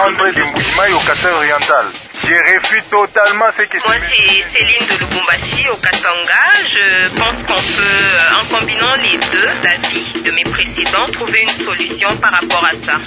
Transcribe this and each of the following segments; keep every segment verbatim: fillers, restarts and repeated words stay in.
André de Mboujimaï au Kassai oriental. Je réfute totalement ce que... Moi, c'est Céline de Lubumbashi au Katanga. Je pense qu'on peut, en combinant les deux avis de mes précédents, trouver une solution par rapport à ça.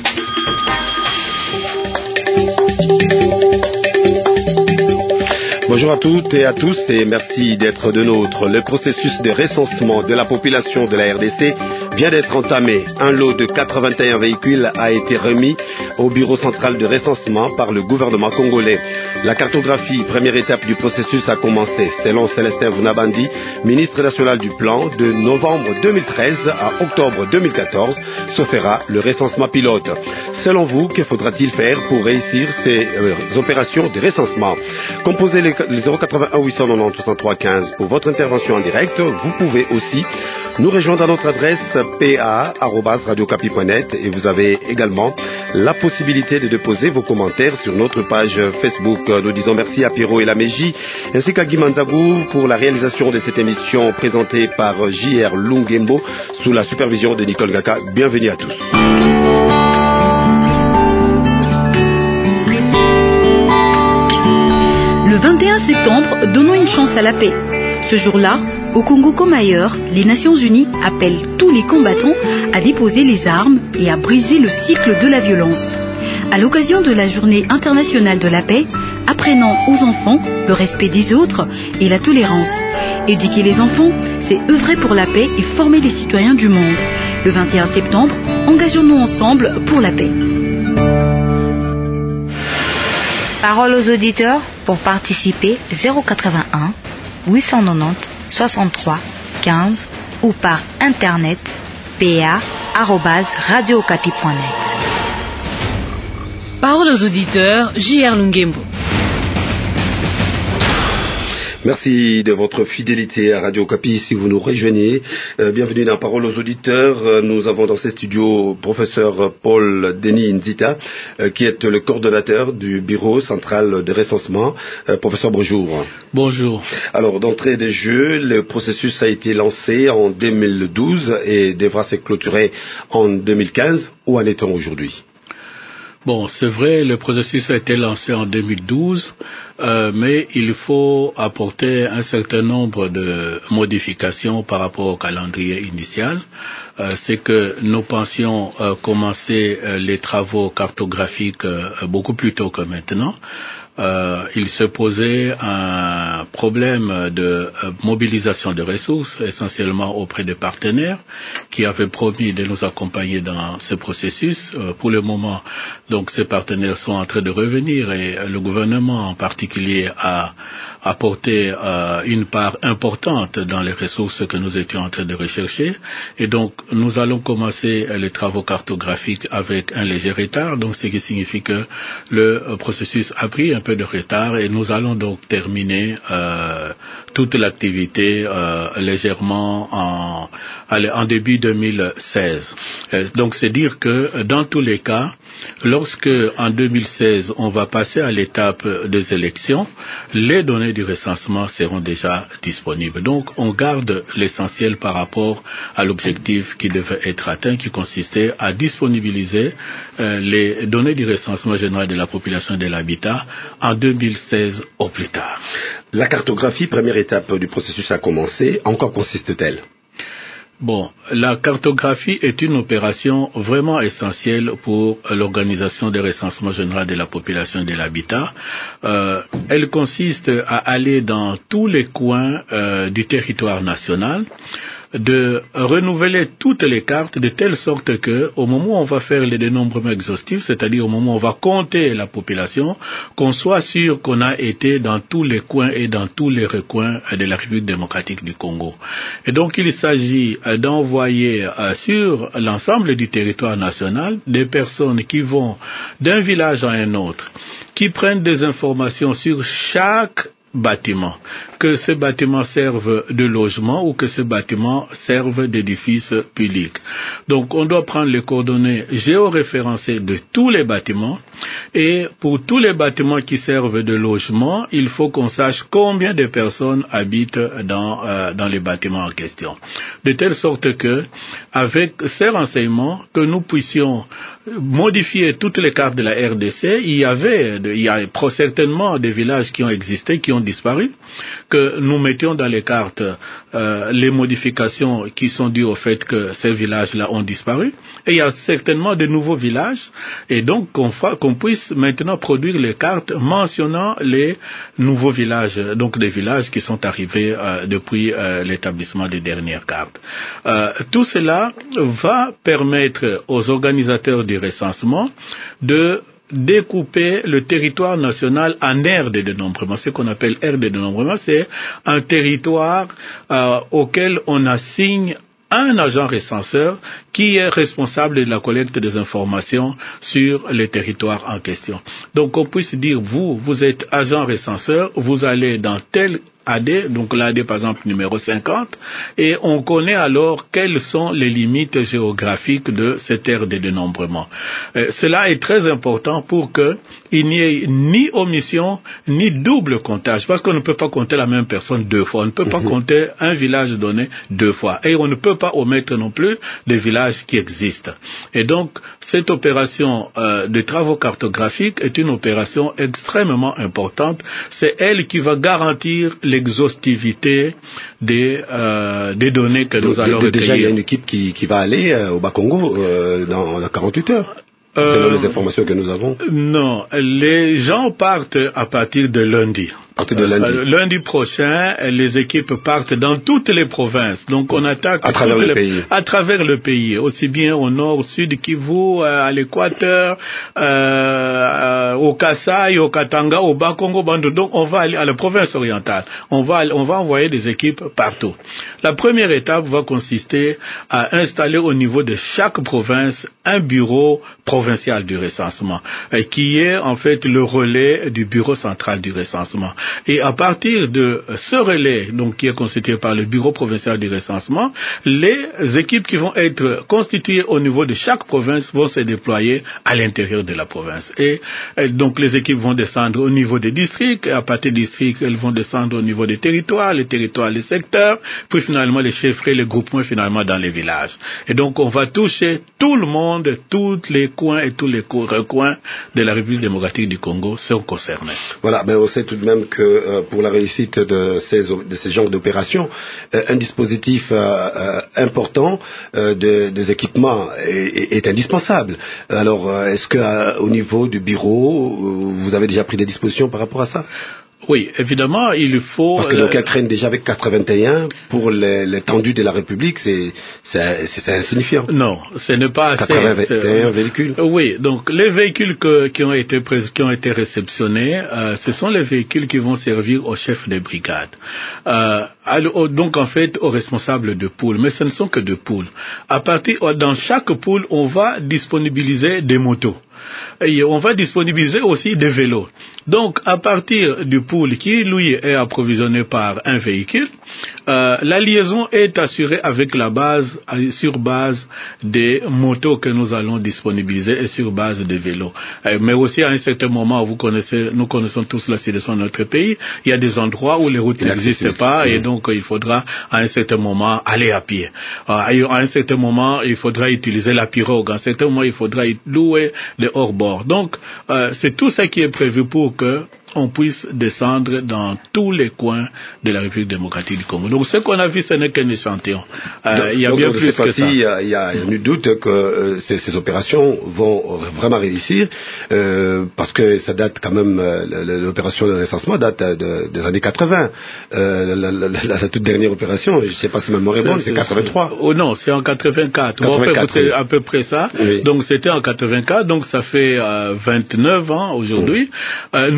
Bonjour à toutes et à tous et merci d'être de nôtres. Le processus de recensement de la population de la R D C vient d'être entamé. Un lot de quatre-vingt-un véhicules a été remis au bureau central de recensement par le gouvernement congolais. La cartographie, première étape du processus, a commencé. Selon Célestin Vunabandi, ministre national du Plan, de novembre deux mille treize à octobre deux mille quatorze, se fera le recensement pilote. Selon vous, que faudra-t-il faire pour réussir ces euh, opérations de recensement? Composez les, les zéro quatre-vingt-un huit cent quatre-vingt-dix soixante-trois quinze pour votre intervention en direct. Vous pouvez aussi nous rejoindre à notre adresse p a arobase radio okapi point net et vous avez également la possibilité de déposer vos commentaires sur notre page Facebook. Nous disons merci à Pierrot et Laméji ainsi qu'à Guy Manzagou pour la réalisation de cette émission présentée par J R Lungembo sous la supervision de Nicole Gaka. Bienvenue à tous. Le vingt et un septembre, donnons une chance à la paix. Ce jour-là, au Congo comme ailleurs, les Nations Unies appellent tous les combattants à déposer les armes et à briser le cycle de la violence. À l'occasion de la Journée internationale de la paix, apprenons aux enfants le respect des autres et la tolérance. Éduquer les enfants, c'est œuvrer pour la paix et former les citoyens du monde. Le vingt et un septembre, engageons-nous ensemble pour la paix. Parole aux auditeurs pour participer zéro quatre-vingt-un huit cent quatre-vingt-dix soixante-trois quinze ou par internet p a arobase radio okapi point net. Parole aux auditeurs, J R Lungembo. Merci de votre fidélité à Radio Okapi si vous nous rejoignez. Euh, bienvenue dans Parole aux auditeurs. Euh, nous avons dans ces studios professeur Paul Denis Nzita, euh, qui est le coordonnateur du bureau central de recensement. Euh, professeur, bonjour. Bonjour. Alors, d'entrée de jeu, le processus a été lancé en deux mille douze et devra se clôturer en deux mille quinze. Où en est-on aujourd'hui? Bon, c'est vrai, le processus a été lancé en deux mille douze, euh, mais il faut apporter un certain nombre de modifications par rapport au calendrier initial. Euh, c'est que nous pensions euh, commencer euh, les travaux cartographiques euh, beaucoup plus tôt que maintenant. Euh, il se posait un problème de euh, mobilisation de ressources, essentiellement auprès des partenaires qui avaient promis de nous accompagner dans ce processus. Euh, pour le moment, donc, ces partenaires sont en train de revenir et euh, le gouvernement en particulier a apporté euh, une part importante dans les ressources que nous étions en train de rechercher. Et donc, nous allons commencer euh, les travaux cartographiques avec un léger retard, donc ce qui signifie que le euh, processus a pris un peu de retard et nous allons donc terminer euh, toute l'activité euh, légèrement en, en début deux mille seize. Euh, donc c'est dire que dans tous les cas, lorsque en deux mille seize on va passer à l'étape des élections, les données du recensement seront déjà disponibles. Donc on garde l'essentiel par rapport à l'objectif qui devait être atteint, qui consistait à disponibiliser euh, les données du recensement général de la population et de l'habitat en deux mille seize au plus tard. La cartographie, première étape du processus a commencé. En quoi consiste-t-elle? Bon, la cartographie est une opération vraiment essentielle pour l'organisation des recensements généraux de la population et de l'habitat. Euh, elle consiste à aller dans tous les coins euh, du territoire national, de renouveler toutes les cartes de telle sorte que, au moment où on va faire le dénombrement exhaustif, c'est-à-dire au moment où on va compter la population, qu'on soit sûr qu'on a été dans tous les coins et dans tous les recoins de la République démocratique du Congo. Et donc il s'agit d'envoyer euh, sur l'ensemble du territoire national des personnes qui vont d'un village à un autre, qui prennent des informations sur chaque bâtiment, que ce bâtiment serve de logement ou que ce bâtiment serve d'édifice public. Donc on doit prendre les coordonnées géoréférencées de tous les bâtiments Et pour tous les bâtiments qui servent de logement, il faut qu'on sache combien de personnes habitent dans, euh, dans les bâtiments en question. De telle sorte que, avec ces renseignements, que nous puissions modifier toutes les cartes de la R D C. Il y avait, il y a certainement des villages qui ont existé, qui ont disparu, que nous mettions dans les cartes euh, les modifications qui sont dues au fait que ces villages-là ont disparu. Et il y a certainement de nouveaux villages, et donc qu'on, fa, qu'on puisse maintenant produire les cartes mentionnant les nouveaux villages, donc des villages qui sont arrivés euh, depuis euh, l'établissement des dernières cartes. Euh, tout cela va permettre aux organisateurs du recensement de découper le territoire national en aires de dénombrement. Ce qu'on appelle aires de dénombrement, c'est un territoire euh, auquel on assigne un agent recenseur qui est responsable de la collecte des informations sur les territoires en question. Donc on puisse dire, vous, vous êtes agent recenseur, vous allez dans tel A D, donc l'A D par exemple numéro cinquante, et on connaît alors quelles sont les limites géographiques de cette aire de dénombrement. Euh, cela est très important pour qu'il n'y ait ni omission, ni double comptage, parce qu'on ne peut pas compter la même personne deux fois, on ne peut pas mmh. compter un village donné deux fois, et on ne peut pas omettre non plus des villages qui existent. Et donc, cette opération euh, de travaux cartographiques est une opération extrêmement importante, c'est elle qui va garantir l'exhaustivité des, euh, des données que nous allons recueillir. Déjà, il y a une équipe qui, qui va aller euh, au Bas-Congo euh, dans, dans quarante-huit heures. Euh, selon les informations que nous avons. Non, les gens partent à partir de lundi. À partir de lundi. Euh, lundi prochain, les équipes partent dans toutes les provinces. Donc on attaque à travers le les, pays. À travers le pays, aussi bien au nord, au sud, Kivu, à l'Équateur, euh, au Kasaï, au Katanga, au Bas-Congo, Bandundu. Donc on va aller à la province orientale. On va, on va envoyer des équipes partout. La première étape va consister à installer au niveau de chaque province un bureau provincial du recensement, euh, qui est en fait le relais du bureau central du recensement. Et à partir de ce relais, donc qui est constitué par le bureau provincial du recensement, les équipes qui vont être constituées au niveau de chaque province vont se déployer à l'intérieur de la province. Et, et donc les équipes vont descendre au niveau des districts, et à partir des districts, elles vont descendre au niveau des territoires, les territoires, les secteurs, puis finalement les chefferies, les groupements finalement dans les villages. Et donc on va toucher tout le monde, tous les coins et tous les recoins de la République démocratique du Congo sont concernés. Voilà, mais on sait tout de même que euh, pour la réussite de ces, de ces genres d'opérations, euh, un dispositif euh, euh, important euh, de, des équipements est, est indispensable. Alors, euh, est-ce que euh, au niveau du bureau, euh, vous avez déjà pris des dispositions par rapport à ça? Oui, évidemment, il faut... Parce que donc, elles craignent déjà avec quatre-vingt-un pour les, l'étendue de la République, c'est, c'est, c'est insignifiant. Non, ce n'est pas assez... quatre-vingt-un véhicules. Oui, donc les véhicules que, qui ont été qui ont été réceptionnés, euh, ce sont les véhicules qui vont servir aux chefs de brigade. Euh, alors, donc en fait aux responsables de pôle, mais ce ne sont que de pôles. À partir, dans chaque pôle, on va disponibiliser des motos. Et on va disponibiliser aussi des vélos. Donc, à partir du pool qui, lui, est approvisionné par un véhicule, euh, la liaison est assurée avec la base, sur base des motos que nous allons disponibiliser et sur base des vélos. Euh, mais aussi, à un certain moment, vous connaissez, nous connaissons tous la situation de notre pays, il y a des endroits où les routes n'existent pas, et donc il faudra, à un certain moment, aller à pied. Euh, à un certain moment, il faudra utiliser la pirogue. À un certain moment, il faudra louer les hors-bord. Donc, euh, c'est tout ça qui est prévu pour que on puisse descendre dans tous les coins de la République démocratique du Congo. Donc ce qu'on a vu, ce n'est qu'un échantillon. Euh, donc, il y a bien plus que ça. Il y a, il y a nul doute que euh, ces, ces opérations vont vraiment réussir, euh, parce que ça date quand même, euh, l'opération de recensement date de, des années quatre-vingts. Euh, la, la, la, la toute dernière opération, je ne sais pas si ma mémoire est bonne, c'est quatre-vingt-trois. Oh non, c'est en quatre-vingt-quatre. Bon, en fait, c'est oui. à peu près ça. Oui. Donc c'était en quatre-vingt-quatre, donc ça fait euh, vingt-neuf ans aujourd'hui. Mmh. Euh, nous n'avons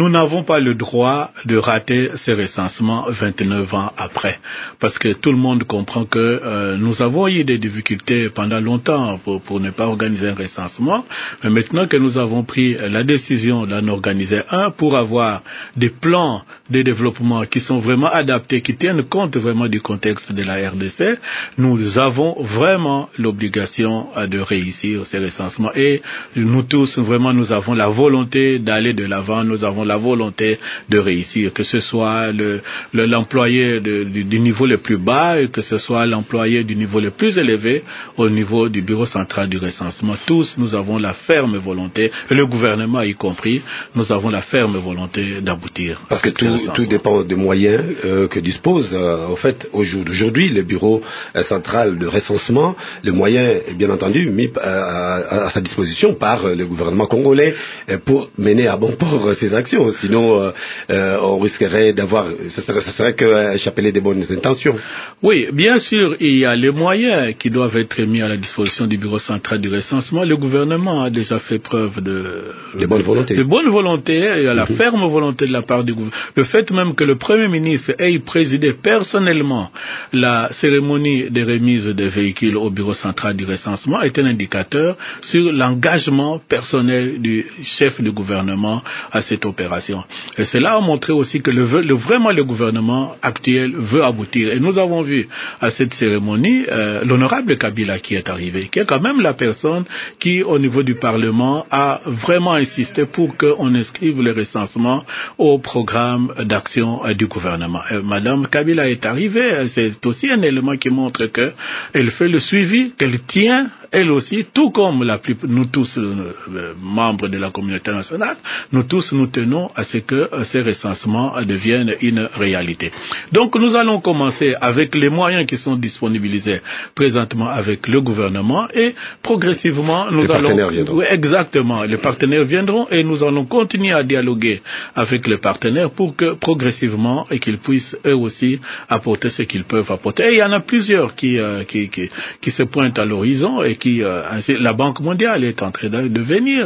n'avons pas le droit de rater ces recensements vingt-neuf ans après, parce que tout le monde comprend que euh, nous avons eu des difficultés pendant longtemps pour, pour ne pas organiser un recensement, mais maintenant que nous avons pris la décision d'en organiser un pour avoir des plans de développement qui sont vraiment adaptés, qui tiennent compte vraiment du contexte de la R D C, nous avons vraiment l'obligation de réussir ces recensements et nous tous vraiment nous avons la volonté d'aller de l'avant, nous avons la volonté de réussir, que ce soit le, le, l'employé de, du, du niveau le plus bas et que ce soit l'employé du niveau le plus élevé au niveau du bureau central du recensement. Tous nous avons la ferme volonté, et le gouvernement y compris, nous avons la ferme volonté d'aboutir. Parce que tout, tout dépend des moyens euh, que dispose euh, en fait aujourd'hui le bureau euh, central de recensement. Le moyen est bien entendu mis euh, à, à sa disposition par euh, le gouvernement congolais euh, pour mener à bon port euh, ses actions. Sinon, euh, euh, on risquerait d'avoir, ça serait, ça serait qu'un chapelet des bonnes intentions. Oui, bien sûr, il y a les moyens qui doivent être mis à la disposition du bureau central du recensement. Le gouvernement a déjà fait preuve de, de bonne volonté. De bonne volonté, il y a la mm-hmm. ferme volonté de la part du gouvernement. Le fait même que le Premier ministre ait présidé personnellement la cérémonie de remise des véhicules au bureau central du recensement est un indicateur sur l'engagement personnel du chef du gouvernement à cette opération. Et cela a montré aussi que le, le, vraiment le gouvernement actuel veut aboutir. Et nous avons vu à cette cérémonie euh, l'honorable Kabila qui est arrivé, qui est quand même la personne qui, au niveau du Parlement, a vraiment insisté pour qu'on inscrive le recensement au programme d'action euh, du gouvernement. Et Madame Kabila est arrivée, c'est aussi un élément qui montre qu'elle fait le suivi, qu'elle tient elle aussi, tout comme la plus, nous tous, euh, membres de la communauté nationale, nous tous nous tenons à ce que euh, ces recensements euh, deviennent une réalité. Donc nous allons commencer avec les moyens qui sont disponibilisés présentement avec le gouvernement et progressivement nous les allons... Partenaires viendront. Oui, exactement, les partenaires viendront et nous allons continuer à dialoguer avec les partenaires pour que progressivement et qu'ils puissent eux aussi apporter ce qu'ils peuvent apporter. Et il y en a plusieurs qui, euh, qui, qui, qui se pointent à l'horizon et qui, euh, la Banque mondiale est en train de venir,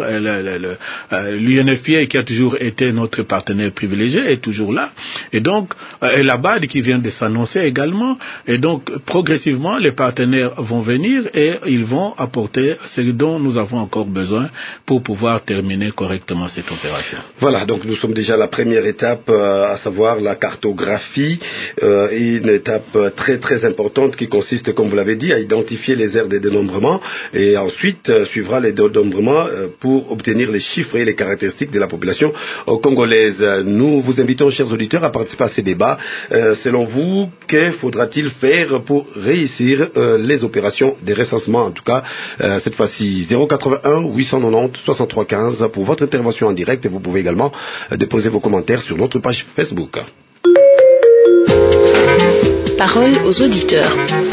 l'U N F P A qui a toujours été notre partenaire privilégié est toujours là, et donc et la B A D qui vient de s'annoncer également, et donc progressivement les partenaires vont venir et ils vont apporter ce dont nous avons encore besoin pour pouvoir terminer correctement cette opération. Voilà, donc nous sommes déjà à la première étape, euh, à savoir la cartographie, euh, une étape très très importante qui consiste, comme vous l'avez dit, à identifier les aires de dénombrement. Et ensuite euh, suivra les dénombrements euh, pour obtenir les chiffres et les caractéristiques de la population euh, congolaise. Nous vous invitons, chers auditeurs, à participer à ces débats. Euh, selon vous, que faudra-t-il faire pour réussir euh, les opérations des recensements, en tout cas euh, cette fois-ci zéro quatre-vingt-un huit cent quatre-vingt-dix soixante-trois quinze pour votre intervention en direct, et vous pouvez également euh, déposer vos commentaires sur notre page Facebook. Parole aux auditeurs.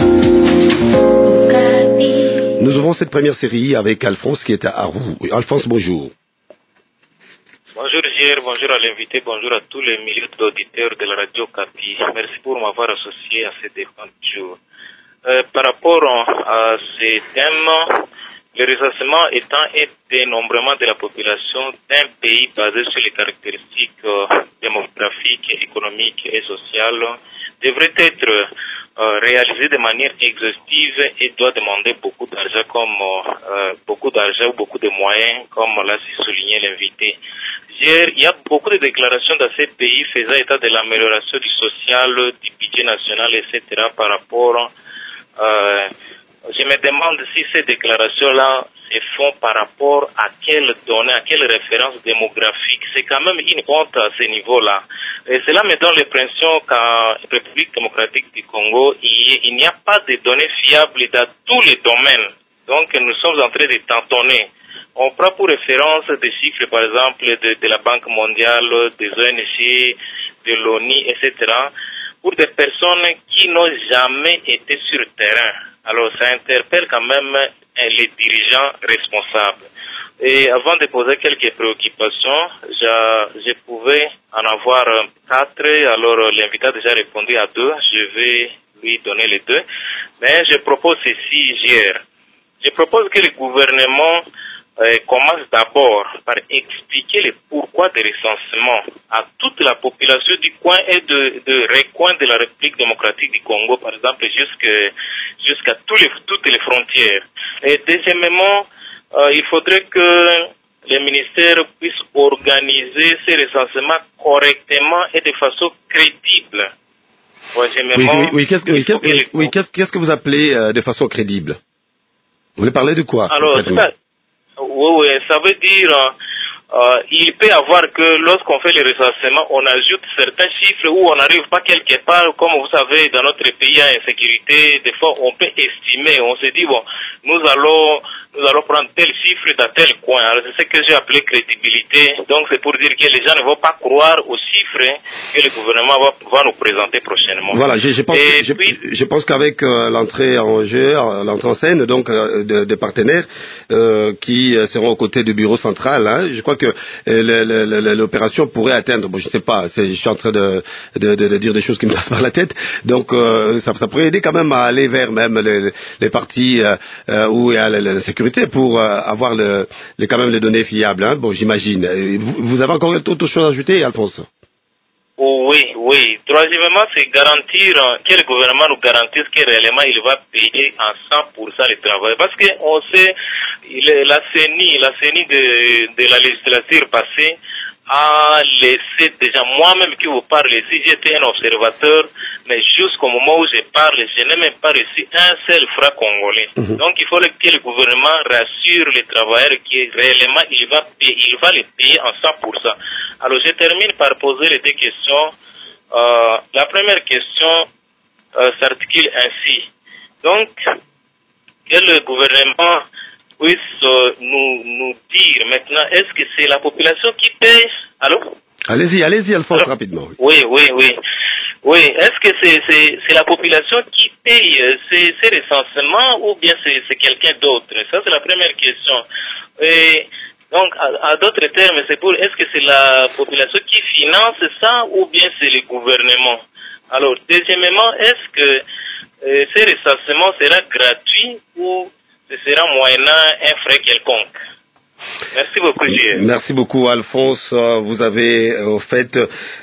Nous ouvrons cette première série avec Alphonse qui est à Arrou. Alphonse, bonjour. Bonjour Gérard, bonjour à l'invité, bonjour à tous les milliers d'auditeurs de la radio Capi. Merci pour m'avoir associé à ce débat du jour. Euh, par rapport à ces thèmes, le recensement étant un dénombrement de la population d'un pays basé sur les caractéristiques euh, démographiques, économiques et sociales devrait être euh, réalisé de manière exhaustive et doit demander beaucoup d'argent comme euh, beaucoup d'argent ou beaucoup de moyens, comme l'a souligné l'invité. Hier, il y a beaucoup de déclarations dans ces pays faisant état de l'amélioration du social, du budget national, et cetera par rapport euh, je me demande si ces déclarations-là se font par rapport à quelles données, à quelles références démographiques. C'est quand même une honte à ce niveau-là. Et cela me donne l'impression qu'en République démocratique du Congo, il n'y a pas de données fiables dans tous les domaines. Donc nous sommes en train de tantonner. On prend pour référence des chiffres, par exemple, de, de la Banque mondiale, des O N G, de l'ONU, et cetera, pour des personnes qui n'ont jamais été sur le terrain. Alors ça interpelle quand même les dirigeants responsables. Et avant de poser quelques préoccupations, je, je pouvais en avoir quatre. Alors l'invité a déjà répondu à deux. Je vais lui donner les deux. Mais je propose ceci hier. Je propose que le gouvernement euh, commence d'abord par expliquer le pourquoi des recensements à toute la population du coin et de, de recoins de la République démocratique du Congo, par exemple, jusqu'à, jusqu'à tous les, toutes les frontières. Et deuxièmement, euh, il faudrait que les ministères puissent organiser ces recensements correctement et de façon crédible. Oui, oui, oui, qu'est-ce que, oui, qu'est-ce, oui, oui, qu'est-ce, qu'est-ce que vous appelez euh, de façon crédible? Vous voulez parler de quoi? Alors, ça, oui, oui, ça veut dire, euh, il peut y avoir que lorsqu'on fait les recensements, on ajoute certains chiffres où on n'arrive pas quelque part, comme vous savez, dans notre pays à insécurité, des fois on peut estimer, on se dit, bon, nous allons, nous allons prendre tel chiffre dans tel coin. Alors c'est ce que j'ai appelé crédibilité. Donc c'est pour dire que les gens ne vont pas croire aux chiffres que le gouvernement va, va nous présenter prochainement. Voilà, je, je pense, Et je, puis, je pense qu'avec euh, l'entrée en jeu, l'entrée en scène, donc euh, de, de partenaires euh, qui seront aux côtés du bureau central, hein, je crois que euh, l'opération pourrait atteindre, bon, je ne sais pas, c'est, je suis en train de, de, de, de dire des choses qui me passent par la tête, donc euh, ça, ça pourrait aider quand même à aller vers même les, les parties euh, euh, où il y a la, la sécurité pour euh, avoir le, les, quand même les données fiables, hein, bon, j'imagine. Vous, vous avez encore autre chose à ajouter, Alphonse? Oui, oui. Troisièmement, c'est garantir euh, que le gouvernement nous garantisse que réellement il va payer en cent pour cent les travailleurs. Parce qu'on sait, il est, la C E N I, la C E N I de, de la législature passée a laissé déjà, moi-même qui vous parle ici, j'étais un observateur, mais jusqu'au moment où je parle, je n'ai même pas reçu un seul franc congolais. Mmh. Donc il faut que le gouvernement rassure les travailleurs qui réellement il va payer, il va les payer en cent pour cent. Alors je termine par poser les deux questions. Euh, la première question euh, s'articule ainsi. Donc, que le gouvernement puisse euh, nous, nous dire maintenant, est-ce que c'est la population qui paye? Allô? Allez-y, allez-y, Alphonse, Alors, rapidement. Oui, oui, oui. Oui, est-ce que c'est, c'est, c'est la population qui paye ces, ces recensements ou bien c'est, c'est quelqu'un d'autre? Ça, c'est la première question. Et donc, à, à d'autres termes, c'est pour, est-ce que c'est la population qui finance ça ou bien c'est le gouvernement? Alors, deuxièmement, est-ce que euh, ces recensements sera gratuit ou ce sera moyennant un frais quelconque? Merci beaucoup, J R. Merci beaucoup, Alphonse. Vous avez, au fait,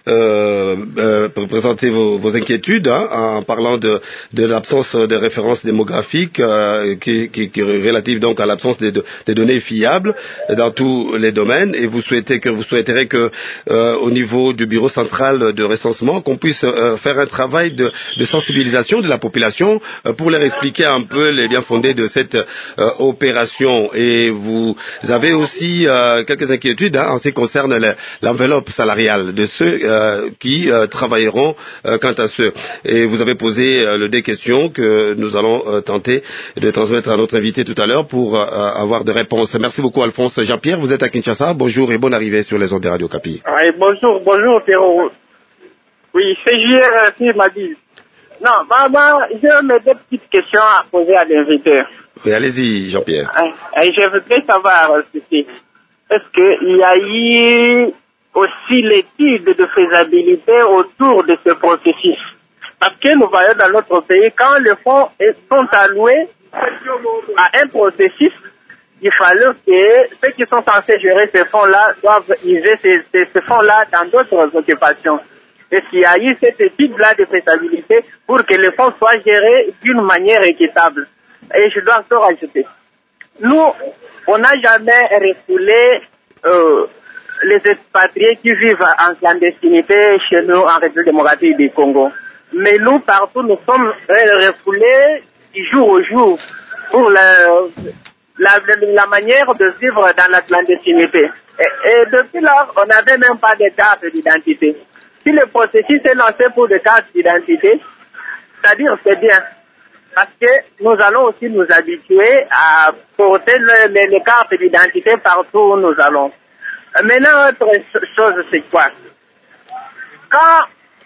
euh, euh, présenté vos, vos inquiétudes hein, en parlant de, de l'absence de références démographiques euh, qui, qui, qui est relative donc à l'absence des, de, des données fiables dans tous les domaines. Et vous souhaitez que vous souhaiterez que, euh, au niveau du bureau central de recensement, qu'on puisse euh, faire un travail de, de sensibilisation de la population euh, pour leur expliquer un peu les bien fondés de cette euh, opération. Et vous avez aussi euh, quelques inquiétudes hein, en ce qui concerne le, l'enveloppe salariale de ceux euh, qui euh, travailleront euh, quant à ceux. Et vous avez posé euh, le des questions que nous allons euh, tenter de transmettre à notre invité tout à l'heure pour euh, avoir des réponses. Merci beaucoup, Alphonse. Jean-Pierre, vous êtes à Kinshasa. Bonjour et bonne arrivée sur les ondes de Radio Kapi. Oui, bonjour, bonjour, Théo. Oui, c'est J R qui m'a dit. Non, maman, j'ai mes deux petites questions à poser à l'invité. Oui, allez-y, Jean-Pierre. Et je voudrais savoir ceci. Est-ce qu'il y a eu aussi l'étude de faisabilité autour de ce processus? Parce que nous voyons dans notre pays, quand les fonds sont alloués à un processus, il fallait que ceux qui sont censés gérer ces fonds-là doivent user ces, ces, ces fonds-là dans d'autres occupations. Est-ce qu'il y a eu cette étude-là de faisabilité pour que les fonds soient gérés d'une manière équitable? Et je dois encore ajouter, nous, on n'a jamais refoulé euh, les expatriés qui vivent en clandestinité chez nous en République démocratique du Congo. Mais nous, partout, nous sommes refoulés du jour au jour pour la, la, la manière de vivre dans la clandestinité. Et, et depuis lors, on n'avait même pas de carte d'identité. Si le processus est lancé pour des cartes d'identité, c'est-à-dire c'est bien. Parce que nous allons aussi nous habituer à porter le, les, les cartes d'identité partout où nous allons. Maintenant, autre chose, c'est quoi? Quand,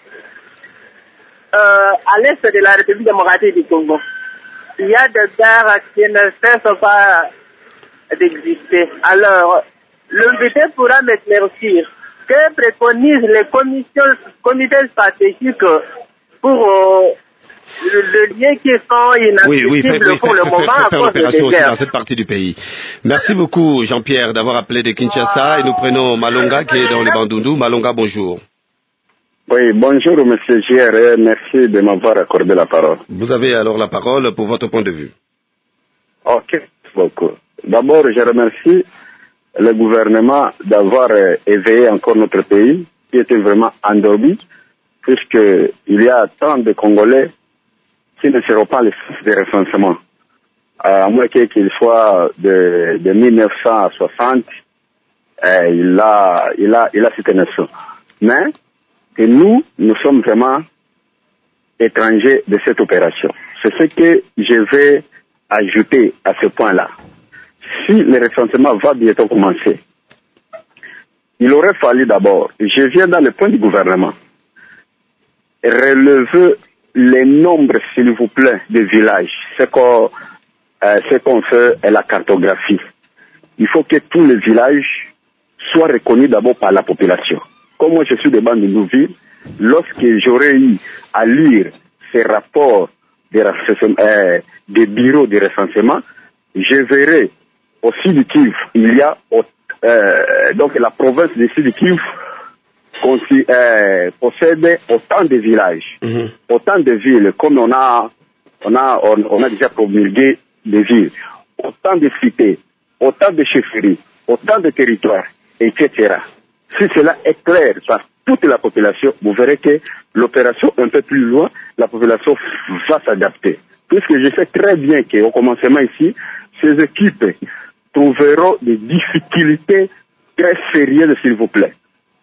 euh, à l'est de la République démocratique du Congo, il y a des guerres qui ne cessent pas d'exister. Alors, l'invité pourra m'éclaircir que préconisent les commissions, comités stratégiques pour... Euh, le, le lien qui sont inadmissibles oui, oui, fait, oui, pour fait, le fait, moment fait, à faire cause l'opération des aussi guerres. dans cette partie du pays. Merci beaucoup, Jean-Pierre, d'avoir appelé de Kinshasa, et nous prenons Malonga qui est dans le Bandundu. Malonga, bonjour. Oui, bonjour, monsieur J R, et merci de m'avoir accordé la parole. Vous avez alors la parole pour votre point de vue. Ok, merci beaucoup. D'abord, je remercie le gouvernement d'avoir euh, éveillé encore notre pays, qui était vraiment endormi, puisqu'il y a tant de Congolais qui ne seront pas les sources de recensement. Euh, à moins qu'il soit de, de mille neuf cent soixante, euh, il a, il a, il a cette nation. Mais, que nous, nous sommes vraiment étrangers de cette opération. C'est ce que je vais ajouter à ce point-là. Si le recensement va bientôt commencer, il aurait fallu d'abord, je viens dans le point du gouvernement, relever les nombres, s'il vous plaît, de villages. Ce qu'on euh, ce qu'on fait est la cartographie. Il faut que tous les villages soient reconnus d'abord par la population. Comme moi je suis de Bandundu, lorsque j'aurais eu à lire ces rapports des, euh, des bureaux de recensement, je verrai au Sud Kivu, il y a euh, donc la province du Sud Kivu euh, possède autant de villages, mm-hmm. autant de villes, comme on a on a on, on a déjà promulgué des villes, autant de cités, autant de chefferies, autant de territoires, et cetera. Si cela est clair par toute la population, vous verrez que l'opération un peu plus loin, la population va s'adapter. Puisque je sais très bien qu'au commencement ici, ces équipes trouveront des difficultés très sérieuses, s'il vous plaît.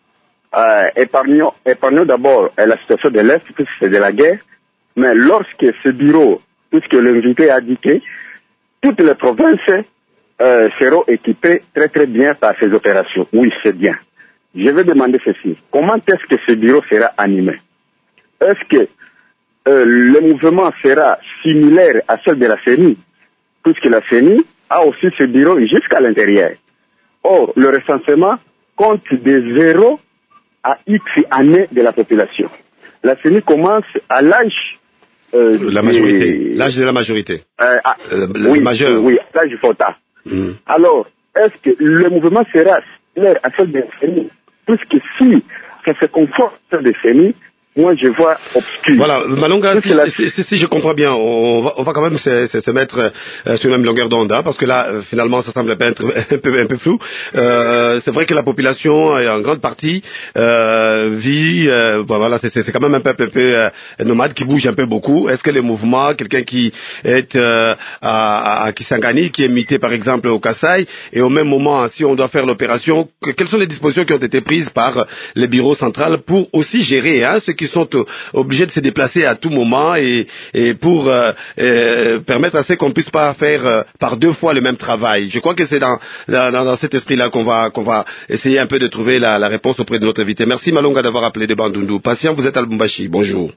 Euh, épargnons, épargnons d'abord euh, la situation de l'Est, puisque c'est de la guerre, mais lorsque ce bureau, puisque l'invité a dit que toutes les provinces euh, seront équipées très très bien par ces opérations. Oui, c'est bien. Je vais demander ceci. Comment est-ce que ce bureau sera animé? Est-ce que euh, le mouvement sera similaire à celui de la C E N I? Puisque la C E N I a aussi ce bureau jusqu'à l'intérieur. Or, le recensement compte de zéro à X années de la population. La C E N I commence à l'âge euh, la majorité. L'âge de la majorité. Euh, à, euh, le oui, majeur. Oui, l'âge du Fota. Mm. Alors, est-ce que le mouvement sera similaire à celui de la C E N I? Puisque si ça se conforme à celui de la C E N I, moi je vois obscur. Voilà, Malonga, si, la... si, si, si je comprends bien, on va, on va quand même se, se, se mettre euh, sur la même longueur d'onde, hein, parce que là, euh, finalement, ça semble un peu, un peu, un peu flou. Euh, c'est vrai que la population, en grande partie, euh, vit, euh, bon, voilà, c'est, c'est quand même un peuple un peu euh, nomade qui bouge un peu beaucoup. Est-ce que les mouvements, quelqu'un qui est euh, à, à Kisangani, qui est mité par exemple au Kasaï, et au même moment, si on doit faire l'opération, que, quelles sont les dispositions qui ont été prises par le bureau central pour aussi gérer, hein, ce qui sont euh, obligés de se déplacer à tout moment et, et pour euh, euh, permettre à ce qu'on puisse pas faire euh, par deux fois le même travail. Je crois que c'est dans, dans, dans cet esprit-là qu'on va, qu'on va essayer un peu de trouver la, la réponse auprès de notre invité. Merci Malonga d'avoir appelé de Bandundu. Patient, vous êtes à Lubumbashi. Bonjour.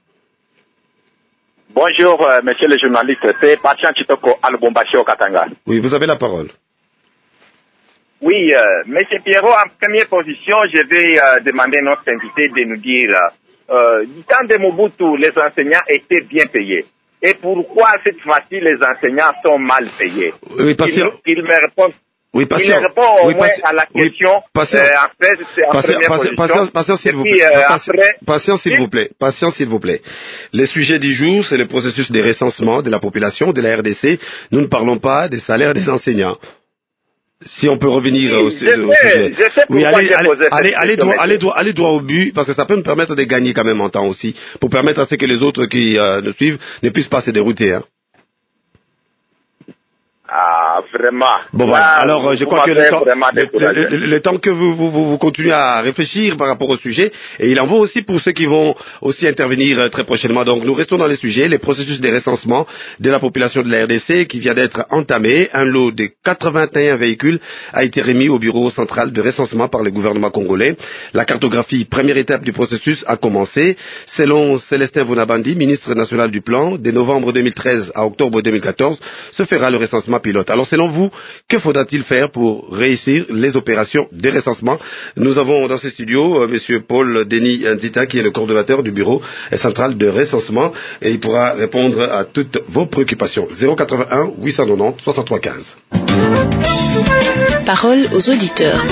Bonjour, euh, monsieur le journaliste. C'est Patient Chitoko à Lubumbashi au Katanga. Oui, vous avez la parole. Oui, euh, monsieur Pierrot, en première position, je vais euh, demander à notre invité de nous dire Euh, du temps de Mobutu, les enseignants étaient bien payés. Et pourquoi cette fois-ci les enseignants sont mal payés? Oui, patient. Il, il me répond, oui, patient. Il me répond au oui, moins patient. à la question. Oui, patient. Euh, après, c'est en patient, première patient, position. patient, patient, s'il vous plaît. Puis, euh, patient, après, patient, s'il vous plaît. Patient, s'il vous plaît. Le sujet du jour, c'est le processus de recensement de la population de la R D C. Nous ne parlons pas des salaires des enseignants. Si on peut revenir oui, au, je au sais, sujet. Je sais oui, allez, allez, allez, allez, droit, allez, droit, allez droit au but, parce que ça peut nous permettre de gagner quand même en temps aussi, pour permettre à ce que les autres qui euh, nous suivent ne puissent pas se dérouter. Hein. Ah, vraiment. Bon, voilà. Alors, euh, je crois que le temps, le, le, le temps que vous, vous, vous continuez à réfléchir par rapport au sujet, et il en vaut aussi pour ceux qui vont aussi intervenir euh, très prochainement. Donc, nous restons dans les sujets, les processus de recensement de la population de la R D C qui vient d'être entamé. Un lot de quatre-vingt-un véhicules a été remis au bureau central de recensement par le gouvernement congolais. La cartographie, première étape du processus, a commencé. Selon Célestin Vonabandi, ministre national du Plan, de novembre deux mille treize à octobre deux mille quatorze, se fera le recensement pilote. Alors, Alors selon vous, que faudra-t-il faire pour réussir les opérations de recensement? Nous avons dans ce studio euh, Monsieur Paul Denis Nzita, qui est le coordonnateur du bureau central de recensement, et il pourra répondre à toutes vos préoccupations. zéro quatre-vingt-un huit cent quatre-vingt-dix soixante-trois quinze. Parole aux auditeurs.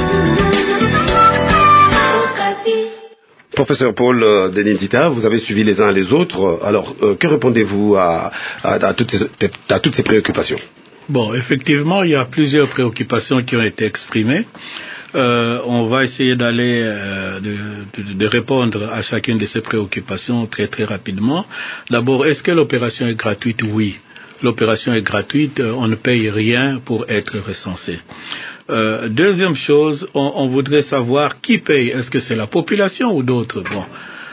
Professeur Paul euh, Denis Nzita, vous avez suivi les uns les autres. Alors, euh, que répondez-vous à, à, à, toutes ces, à toutes ces préoccupations? Bon, effectivement, il y a plusieurs préoccupations qui ont été exprimées. Euh, on va essayer d'aller euh, de, de, de répondre à chacune de ces préoccupations très très rapidement. D'abord, est-ce que l'opération est gratuite? Oui. L'opération est gratuite, on ne paye rien pour être recensé. Euh, deuxième chose, on, on voudrait savoir qui paye. Est-ce que c'est la population ou d'autres? Bon,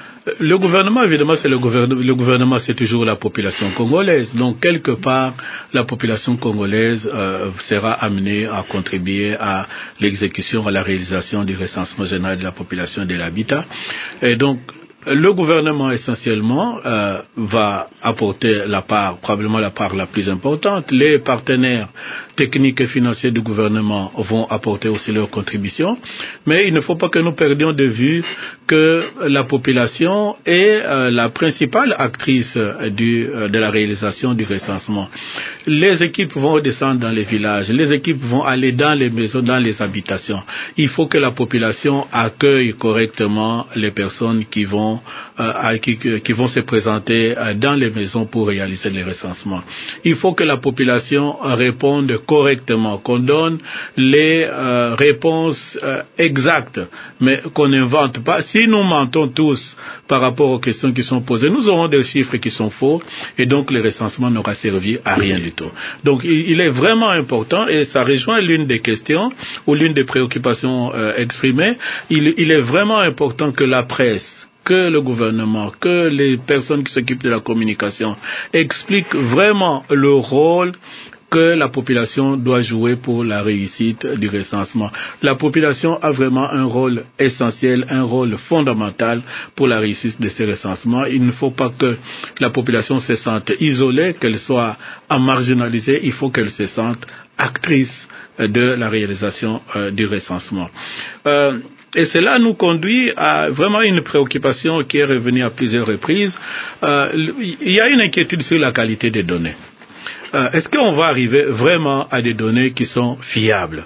le gouvernement, évidemment, c'est le gouvernement. Le gouvernement, c'est toujours la population congolaise. Donc, quelque part, la population congolaise euh, sera amenée à contribuer à l'exécution, à la réalisation du recensement général de la population et de l'habitat. Et donc, le gouvernement essentiellement euh, va apporter la part, probablement la part la plus importante. Les partenaires techniques et financiers du gouvernement vont apporter aussi leur contribution. Mais il ne faut pas que nous perdions de vue que la population est euh, la principale actrice du, euh, de la réalisation du recensement. Les équipes vont descendre dans les villages, les équipes vont aller dans les maisons, dans les habitations. Il faut que la population accueille correctement les personnes qui vont Euh, qui, qui vont se présenter euh, dans les maisons pour réaliser les recensements. Il faut que la population réponde correctement, qu'on donne les euh, réponses euh, exactes, mais qu'on n'invente pas. Si nous mentons tous par rapport aux questions qui sont posées, nous aurons des chiffres qui sont faux, et donc le recensement n'aura servi à rien du tout. Donc il, il est vraiment important, et ça rejoint l'une des questions ou l'une des préoccupations euh, exprimées, il, il est vraiment important que la presse, que le gouvernement, que les personnes qui s'occupent de la communication expliquent vraiment le rôle que la population doit jouer pour la réussite du recensement. La population a vraiment un rôle essentiel, un rôle fondamental pour la réussite de ces recensements. Il ne faut pas que la population se sente isolée, qu'elle soit marginalisée, il faut qu'elle se sente actrice de la réalisation euh, du recensement. Euh, Et cela nous conduit à vraiment une préoccupation qui est revenue à plusieurs reprises. Euh, il y a une inquiétude sur la qualité des données. Euh, est-ce qu'on va arriver vraiment à des données qui sont fiables?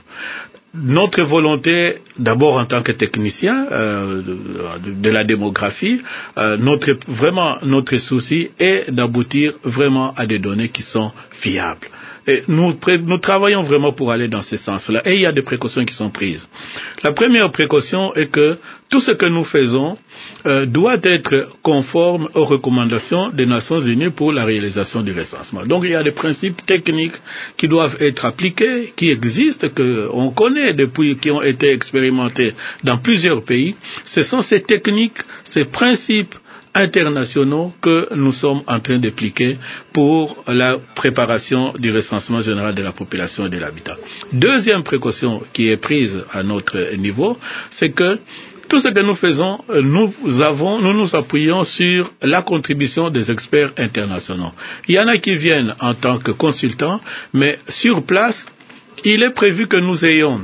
Notre volonté, d'abord en tant que technicien euh, de, de la démographie, euh, notre, vraiment notre souci est d'aboutir vraiment à des données qui sont fiables. Et nous, nous travaillons vraiment pour aller dans ce sens-là. Et il y a des précautions qui sont prises. La première précaution est que tout ce que nous faisons euh, doit être conforme aux recommandations des Nations Unies pour la réalisation du recensement. Donc il y a des principes techniques qui doivent être appliqués, qui existent, qu'on connaît depuis, qui ont été expérimentés dans plusieurs pays. Ce sont ces techniques, ces principes internationaux que nous sommes en train d'appliquer pour la préparation du recensement général de la population et de l'habitat. Deuxième précaution qui est prise à notre niveau, c'est que tout ce que nous faisons, nous avons, nous nous appuyons sur la contribution des experts internationaux. Il y en a qui viennent en tant que consultants, mais sur place, il est prévu que nous ayons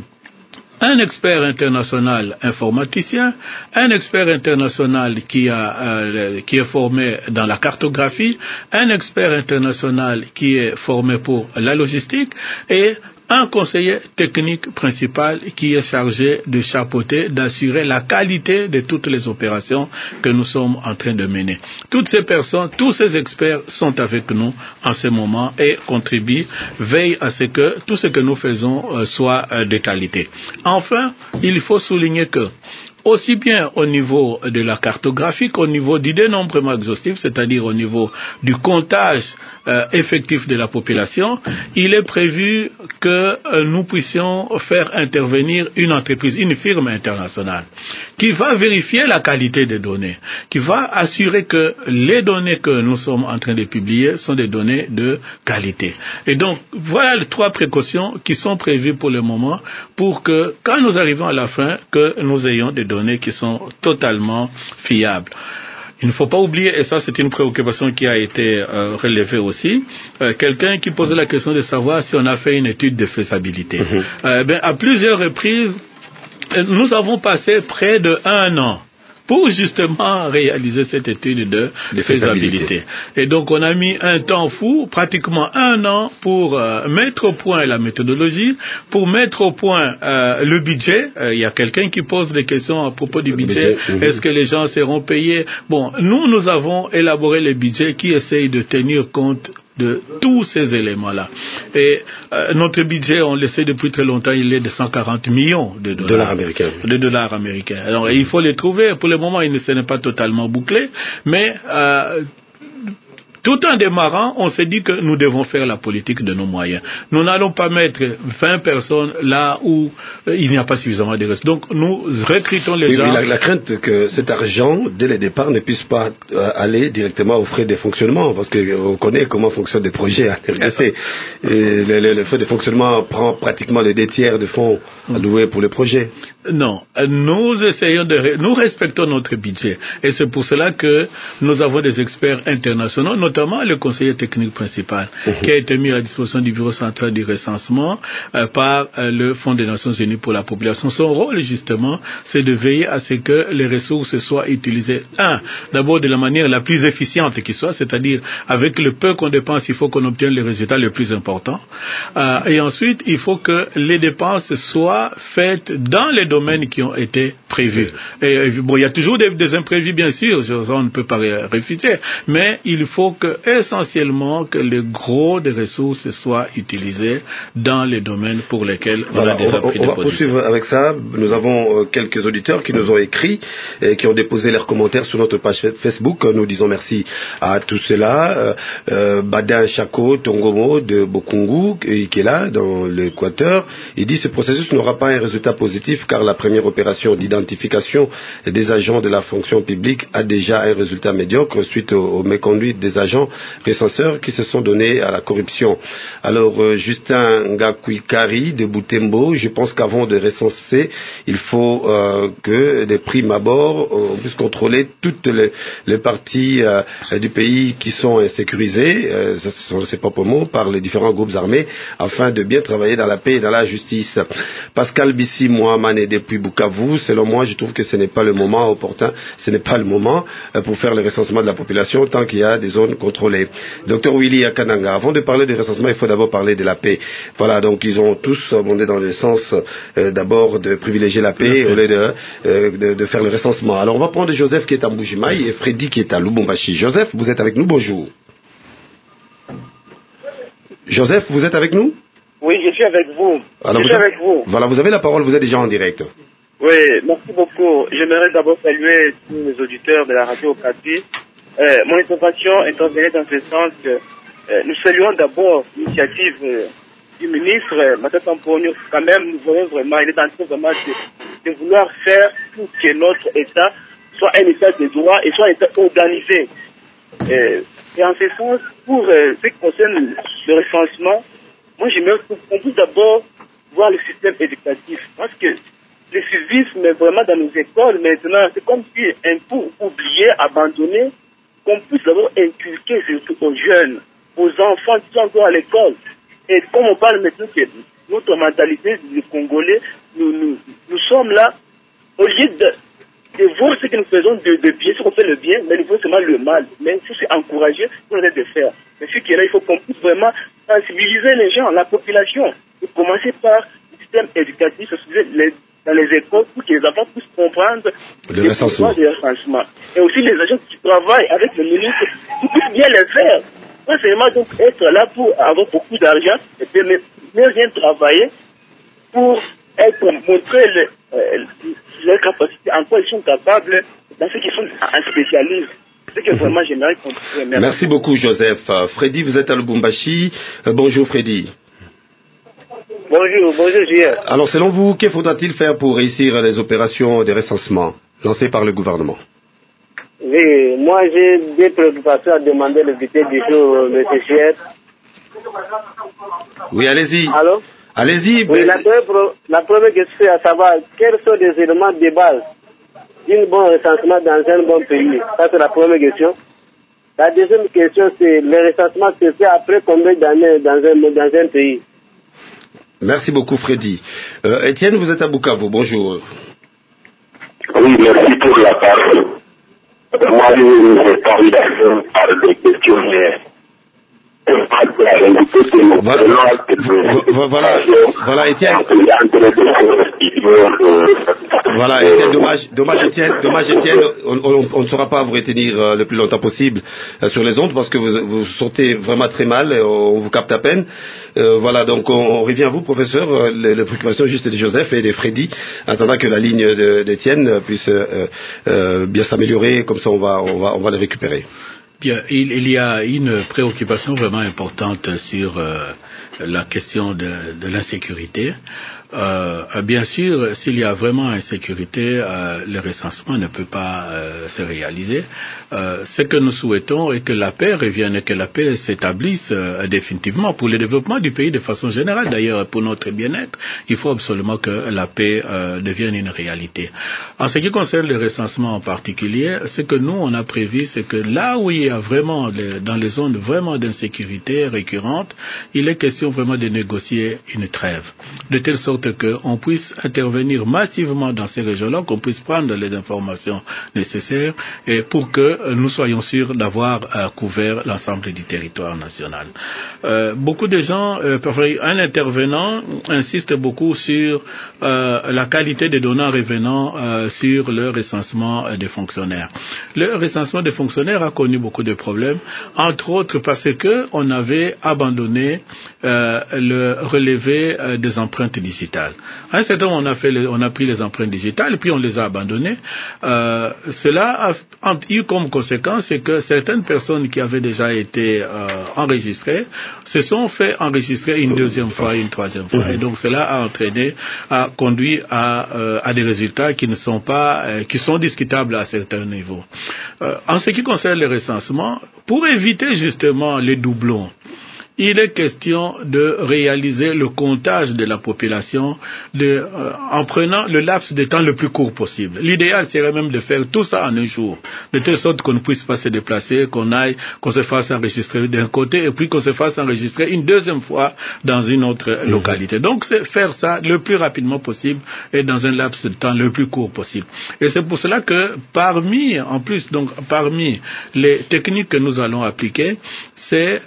un expert international informaticien, un expert international qui, a, euh, qui est formé dans la cartographie, un expert international qui est formé pour la logistique et un conseiller technique principal qui est chargé de chapeauter, d'assurer la qualité de toutes les opérations que nous sommes en train de mener. Toutes ces personnes, tous ces experts sont avec nous en ce moment et contribuent, veillent à ce que tout ce que nous faisons euh, soit euh, de qualité. Enfin, il faut souligner que aussi bien au niveau de la cartographie qu'au niveau du dénombrement exhaustif, c'est-à-dire au niveau du comptage euh, effectif de la population, il est prévu que euh, nous puissions faire intervenir une entreprise, une firme internationale, qui va vérifier la qualité des données, qui va assurer que les données que nous sommes en train de publier sont des données de qualité. Et donc, voilà les trois précautions qui sont prévues pour le moment pour que, quand nous arrivons à la fin, que nous ayons des données qui sont totalement fiables. il ne faut pas oublier, et ça c'est une préoccupation qui a été euh, relevée aussi, euh, quelqu'un qui posait la question de savoir si on a fait une étude de faisabilité. Mm-hmm. Euh, ben, à plusieurs reprises, nous avons passé près de un an pour justement réaliser cette étude de, de faisabilité. faisabilité. Et donc on a mis un temps fou, pratiquement un an, pour euh, mettre au point la méthodologie, pour mettre au point euh, le budget. Il euh, y a quelqu'un qui pose des questions à propos du budget. budget. Est-ce que les gens seront payés? Bon, nous, nous avons élaboré les budgets qui essayent de tenir compte de tous ces éléments-là. Et euh, notre budget, on le sait depuis très longtemps, il est de cent quarante millions de dollars, dollars américains. De dollars américains. Alors, il faut les trouver. Pour le moment, il ne ce n'est pas totalement bouclé, mais euh, tout en démarrant, on s'est dit que nous devons faire la politique de nos moyens. Nous n'allons pas mettre vingt personnes là où euh, il n'y a pas suffisamment de ressources. Donc, nous recrutons les oui, gens. Oui, la, la crainte que cet argent, dès le départ, ne puisse pas euh, aller directement aux frais de fonctionnement, parce qu'on connaît comment fonctionnent des projets à R D C. Et le, le, le frais de fonctionnement prend pratiquement les deux tiers de fonds alloués pour les projets. Non, nous essayons de, nous respectons notre budget, et c'est pour cela que nous avons des experts internationaux, notamment le conseiller technique principal, mmh. qui a été mis à la disposition du bureau central du recensement euh, par euh, le Fonds des Nations Unies pour la population. Son rôle, justement, c'est de veiller à ce que les ressources soient utilisées, un, d'abord de la manière la plus efficiente qui soit, c'est-à-dire avec le peu qu'on dépense, il faut qu'on obtienne les résultats les plus importants, euh, et ensuite, il faut que les dépenses soient faites dans les domaines qui ont été prévus. Et bon, il y a toujours des, des imprévus, bien sûr, ça on ne peut pas réfuter, mais il faut que, essentiellement, que le gros des ressources soient utilisées dans les domaines pour lesquels on voilà, a déjà on, pris on des va positions. Poursuivre avec ça. Nous avons euh, quelques auditeurs qui nous ont écrit et qui ont déposé leurs commentaires sur notre page Facebook. Nous disons merci à tous ceux-là. Euh, euh, Badin Chako Tongomo de Bokungu, qui est là, dans l'Équateur, il dit ce processus n'aura pas un résultat positif car la première opération d'identification des agents de la fonction publique a déjà un résultat médiocre suite aux, aux méconduites des agents recenseurs qui se sont donnés à la corruption. Alors, euh, Justin Ngakwikari de Butembo, je pense qu'avant de recenser, il faut euh, que des primes abord, on puisse contrôler toutes les, les parties euh, du pays qui sont insécurisées, euh, ce sont ses propres mots, par les différents groupes armés, afin de bien travailler dans la paix et dans la justice. Pascal Bissi Mohamane depuis Bukavu, selon moi, je trouve que ce n'est pas le moment opportun, ce n'est pas le moment euh, pour faire le recensement de la population tant qu'il y a des zones contrôlées. Docteur Willy Akananga, avant de parler du recensement, il faut d'abord parler de la paix. Voilà, donc ils ont tous abondé dans le sens euh, d'abord de privilégier la paix au lieu de, euh, de, de faire le recensement. Alors on va prendre Joseph qui est à Mbujimaï et Freddy qui est à Lubumbashi. Joseph, vous êtes avec nous, bonjour. Joseph, vous êtes avec nous? Oui, je suis avec vous. Alors, je vous suis avez, avec vous. Voilà, vous avez la parole, vous êtes déjà en direct. Oui, merci beaucoup. J'aimerais d'abord saluer tous les auditeurs de la radio Okapi. Euh, mon intervention intervenait dans ce sens que euh, nous saluons d'abord l'initiative euh, du ministre, euh, Matata Tamponio. Quand même, nous voyons vraiment, il est en train vraiment de, de vouloir faire pour que notre État soit un État de droit et soit un État organisé. Euh, et en ce sens, pour euh, ce qui concerne le recensement, moi j'aimerais qu'on puisse d'abord voir le système éducatif. Parce que le civisme est vraiment dans nos écoles maintenant, c'est comme si un coup oublié, abandonné, qu'on puisse d'abord inculquer surtout aux jeunes, aux enfants qui sont encore à l'école. Et comme on parle maintenant que notre mentalité de Congolais, nous, nous, nous sommes là, au lieu de, de voir ce que nous faisons de, de bien, ce qu'on fait le bien, mais nous faisons seulement le mal. Mais si c'est encouragé, on est de faire. Mais ce qui est là, il faut qu'on puisse vraiment sensibiliser les gens, la population, et commencer par le système éducatif, les dans les écoles pour que les enfants puissent comprendre le recensement. recensement. Et aussi les agents qui travaillent avec le ministre, qui puissent bien les faire. Pas seulement donc être là pour avoir beaucoup d'argent, et puis mais bien travailler pour être, montrer le, euh, leurs capacités, en quoi ils sont capables, dans ce qu'ils sont en spécialisme. C'est que vraiment j'aimerais qu'on puisse. Merci. Merci beaucoup Joseph. Freddy, vous êtes à Lubumbashi. Euh, bonjour Freddy. Bonjour, bonjour Julien. Alors selon vous, que faudra-t-il faire pour réussir les opérations de recensement lancées par le gouvernement? Oui, moi j'ai des préoccupations à demander le budget du jour, M. Chier. Oui, allez-y. Allô? Allez-y. Oui, ben... la, première, la première question c'est à savoir quels sont les éléments de base d'un bon recensement dans un bon pays? Ça, c'est la première question. La deuxième question, c'est le recensement se fait après combien d'années dans un, dans un pays? Merci beaucoup, Freddy. Euh, Étienne, vous êtes à Bukavu. Bonjour. Oui, merci pour la parole. Moi, je n'ai pas eu d'action par des questionnaires. Voilà, voilà, voilà, Étienne. Voilà, Étienne, dommage, dommage, Étienne, dommage, Étienne, on, on, on ne saura pas vous retenir euh, le plus longtemps possible euh, sur les ondes parce que vous vous sentez vraiment très mal, et on vous capte à peine. Euh, voilà, donc on, on revient à vous, professeur, euh, les, les préoccupations juste de Joseph et de Freddy, en attendant que la ligne d'Étienne puisse euh, euh, bien s'améliorer, comme ça on va, on va, on va les récupérer. Bien, il, il y a une préoccupation vraiment importante sur euh, la question de, de l'insécurité. Euh, bien sûr, s'il y a vraiment insécurité, euh, le recensement ne peut pas euh, se réaliser. Euh, ce que nous souhaitons est que la paix revienne et que la paix s'établisse euh, définitivement pour le développement du pays de façon générale. D'ailleurs, pour notre bien-être, il faut absolument que la paix euh, devienne une réalité. En ce qui concerne le recensement en particulier, ce que nous, on a prévu, c'est que là où il y a vraiment, les, dans les zones vraiment d'insécurité récurrente, il est question vraiment de négocier une trêve, de telle sorte qu'on puisse intervenir massivement dans ces régions-là, qu'on puisse prendre les informations nécessaires et pour que nous soyons sûrs d'avoir euh, couvert l'ensemble du territoire national. Euh, beaucoup de gens, euh, un intervenant insiste beaucoup sur euh, la qualité des données revenant euh, sur le recensement euh, des fonctionnaires. Le recensement des fonctionnaires a connu beaucoup de problèmes, entre autres parce que on avait abandonné euh, le relevé euh, des empreintes digitales. À un certain moment, on a, fait le, on a pris les empreintes digitales, puis on les a abandonnées. Euh, cela a, a eu comme conséquence que certaines personnes qui avaient déjà été euh, enregistrées se sont fait enregistrer une deuxième fois, une troisième fois. Et donc cela a entraîné, a conduit à, euh, à des résultats qui ne sont pas, euh, qui sont discutables à certains niveaux. Euh, en ce qui concerne le recensement, pour éviter justement les doublons, il est question de réaliser le comptage de la population de, euh, en prenant le laps de temps le plus court possible. L'idéal serait même de faire tout ça en un jour, de telle sorte qu'on ne puisse pas se déplacer, qu'on aille, qu'on se fasse enregistrer d'un côté et puis qu'on se fasse enregistrer une deuxième fois dans une autre mmh. localité. Donc c'est faire ça le plus rapidement possible et dans un laps de temps le plus court possible. Et c'est pour cela que parmi, en plus, donc parmi les techniques que nous allons appliquer, c'est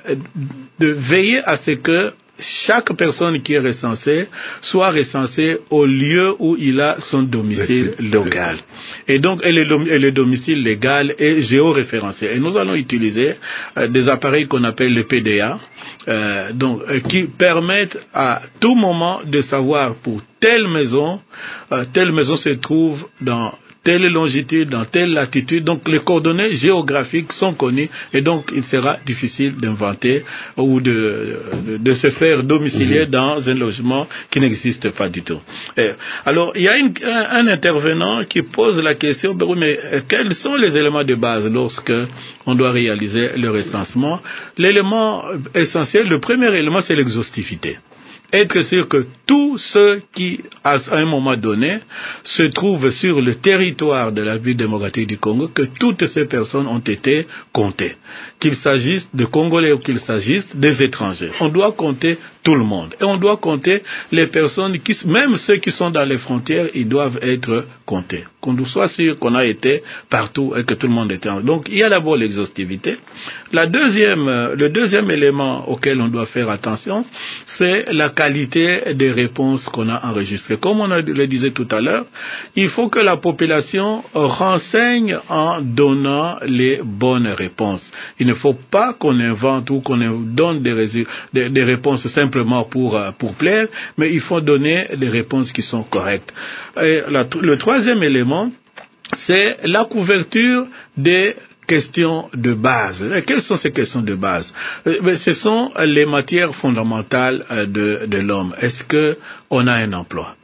de veiller à ce que chaque personne qui est recensée soit recensée au lieu où il a son domicile légal. Et donc, et le, et le domicile légal est géoréférencé. Et nous allons utiliser euh, des appareils qu'on appelle les P D A, euh, donc, euh, qui permettent à tout moment de savoir pour telle maison, euh, telle maison se trouve dans telle longitude, dans telle latitude. Donc les coordonnées géographiques sont connues et donc il sera difficile d'inventer ou de, de, de se faire domicilier mmh. dans un logement qui n'existe pas du tout. Et alors il y a une, un, un intervenant qui pose la question, ben oui, mais quels sont les éléments de base lorsque on doit réaliser le recensement? L'élément essentiel, le premier élément, c'est l'exhaustivité. Être sûr que tous ceux qui, à un moment donné, se trouvent sur le territoire de la République démocratique du Congo, que toutes ces personnes ont été comptées. Qu'il s'agisse de Congolais ou qu'il s'agisse des étrangers. On doit compter tout le monde. Et on doit compter les personnes qui, même ceux qui sont dans les frontières, ils doivent être comptés. Qu'on soit sûr qu'on a été partout et que tout le monde était en... Donc, il y a d'abord l'exhaustivité. La deuxième, le deuxième élément auquel on doit faire attention, c'est la qualité des réponses qu'on a enregistrées. Comme on le disait tout à l'heure, il faut que la population renseigne en donnant les bonnes réponses. Il ne faut pas qu'on invente ou qu'on donne des, résu- des, des réponses simplement pour, pour plaire, mais il faut donner des réponses qui sont correctes. Et la, le troisième élément, c'est la couverture des questions de base. Et quelles sont ces questions de base? Ce sont les matières fondamentales de, de l'homme. Est-ce que on a un emploi?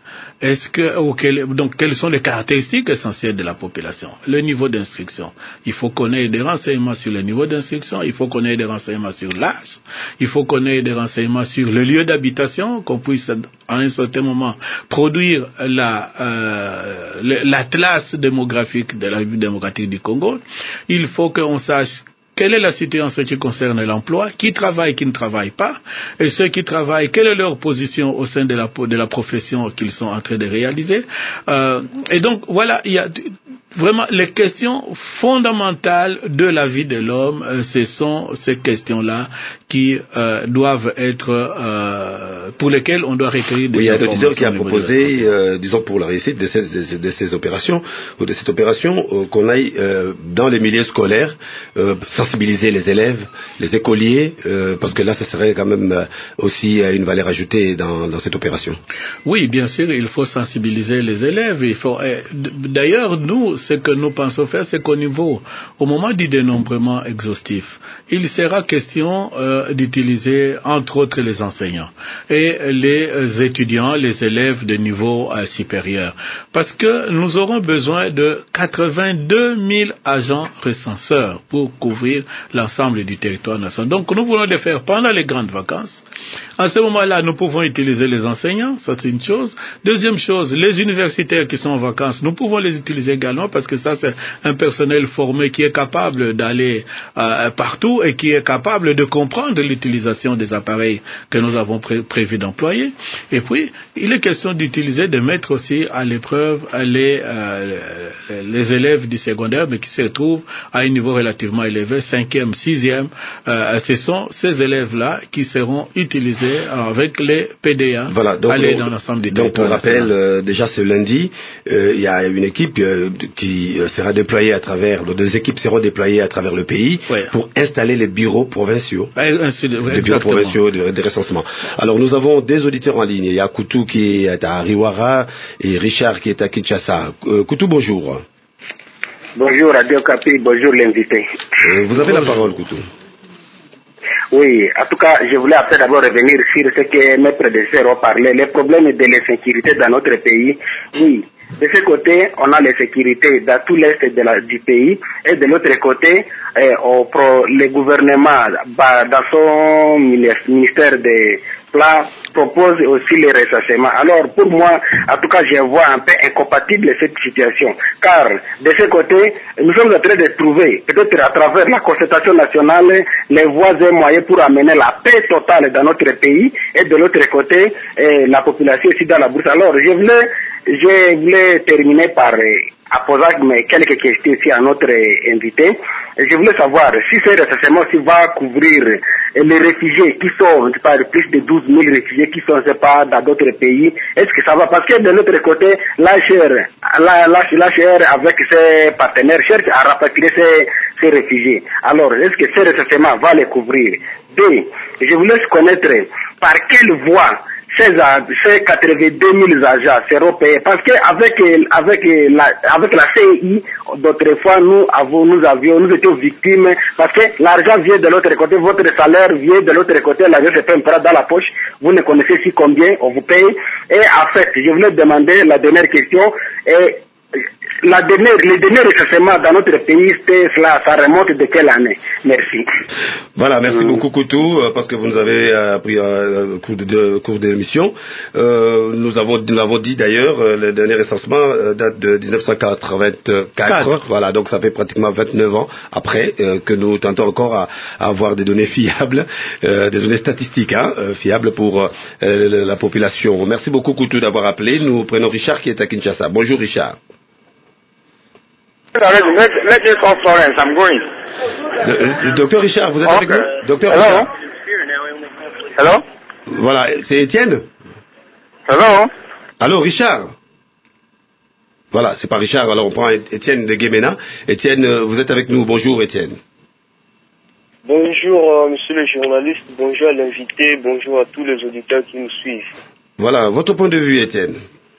Est-ce que, ou quel, donc, quelles sont les caractéristiques essentielles de la population? Le niveau d'instruction. Il faut connaître des renseignements sur le niveau d'instruction, il faut connaître des renseignements sur l'âge, il faut connaître des renseignements sur le lieu d'habitation, qu'on puisse, à un certain moment, produire la, euh, l'atlas démographique de la République démocratique du Congo. Il faut qu'on sache quelle est la situation en ce qui concerne l'emploi, qui travaille, qui ne travaille pas, et ceux qui travaillent, quelle est leur position au sein de la, de la profession qu'ils sont en train de réaliser. Euh, et donc, voilà, il y a vraiment les questions fondamentales de la vie de l'homme, euh, ce sont ces questions-là qui euh, doivent être, euh, pour lesquelles on doit recueillir des oui, informations. Il y a un auditeur qui a proposé, euh, disons pour la réussite de ces, de, de ces opérations, ou de cette opération, euh, qu'on aille euh, dans les milieux scolaires, euh, sensibiliser les élèves, les écoliers, euh, parce que là, ça serait quand même euh, aussi euh, une valeur ajoutée dans, dans cette opération. Oui, bien sûr, il faut sensibiliser les élèves. Il faut. Eh, d'ailleurs, nous, ce que nous pensons faire, c'est qu'au niveau, au moment du dénombrement exhaustif, il sera question euh, d'utiliser, entre autres, les enseignants et les étudiants, les élèves de niveau euh, supérieur, parce que nous aurons besoin de quatre-vingt-deux mille agents recenseurs pour couvrir l'ensemble du territoire national. Donc, nous voulons le faire pendant les grandes vacances. En ce moment-là, nous pouvons utiliser les enseignants, ça c'est une chose. Deuxième chose, les universitaires qui sont en vacances, nous pouvons les utiliser également parce que ça c'est un personnel formé qui est capable d'aller euh, partout et qui est capable de comprendre l'utilisation des appareils que nous avons pré- prévu d'employer. Et puis, il est question d'utiliser, de mettre aussi à l'épreuve les, euh, les élèves du secondaire, mais qui se trouvent à un niveau relativement élevé, cinquième, sixième. Euh, ce sont ces élèves-là qui seront utilisés avec les P D A, voilà, donc, aller on, dans l'ensemble des donc territoires. Donc, pour rappel, euh, déjà ce lundi, euh, il y a une équipe euh, qui euh, sera déployée à travers, les deux équipes seront déployées à travers le pays ouais. pour installer les bureaux provinciaux, ouais, ainsi, ouais, les bureaux provinciaux de, de recensement. Alors, nous avons des auditeurs en ligne. Il y a Koutou qui est à Riwara et Richard qui est à Kinshasa. Euh, Koutou, bonjour. Bonjour Radio Kapi, bonjour l'invité. Euh, vous avez bonjour. La parole, Koutou. Oui, en tout cas, je voulais après d'abord revenir sur ce que mes prédécesseurs ont parlé, les problèmes de l'insécurité dans notre pays. Oui, de ce côté, on a l'insécurité dans tout l'est de la, du pays, et de l'autre côté, eh, on pro, le gouvernement, bah, dans son ministère des plans, propose aussi les recensement. Alors, pour moi, en tout cas, je vois un peu incompatible cette situation. Car, de ce côté, nous sommes en train de trouver, peut-être à travers la concertation nationale, les voies et moyens pour amener la paix totale dans notre pays, et de l'autre côté, eh, la population aussi dans la bourse. Alors, je voulais, je voulais terminer par à poser quelques questions ici à notre invité. Je voulais savoir si ce recensement va couvrir les réfugiés qui sont, je parle, plus de douze mille réfugiés qui sont, je sais pas, dans d'autres pays. Est-ce que ça va? Parce que de l'autre côté, l'H R avec ses partenaires cherche à rapatrier ces, ces réfugiés. Alors, est-ce que ce recensement va les couvrir? Deux, je voulais connaître par quelle voie ces quatre-vingt-deux mille agents seront payés, parce qu'avec avec la, avec la C I, d'autres fois, nous avons, nous avions, nous étions victimes, parce que l'argent vient de l'autre côté, votre salaire vient de l'autre côté, l'argent se paye dans la poche, vous ne connaissez si combien on vous paye. Et en fait, je voulais demander la dernière question, et la dernière, les derniers recensement dans notre pays, cela, ça remonte de quelle année? Merci. Voilà, merci mmh. beaucoup Koutou, parce que vous nous avez euh, pris un euh, cours de, de, cours d'émission. Euh, nous avons, nous l'avons dit d'ailleurs, euh, le dernier recensement euh, date de dix-neuf cent quatre-vingt-quatre. Quatre. Voilà, donc ça fait pratiquement vingt-neuf ans après euh, que nous tentons encore à, à avoir des données fiables, euh, des données statistiques hein, euh, fiables pour euh, la population. Merci beaucoup Koutou d'avoir appelé. Nous prenons Richard qui est à Kinshasa. Bonjour Richard. Let, let this off Florence, I'm going. Le, le docteur Richard, vous êtes okay. avec nous? Docteur Hello? Richard. Hello? Voilà, c'est Étienne? Hello? Allô, Richard? Voilà, c'est pas Richard, alors on prend Étienne de Guémena. Étienne, vous êtes avec nous. Bonjour Étienne. Bonjour euh, monsieur le journaliste, bonjour à l'invité, bonjour à tous les auditeurs qui nous suivent. Voilà, votre point de vue Étienne.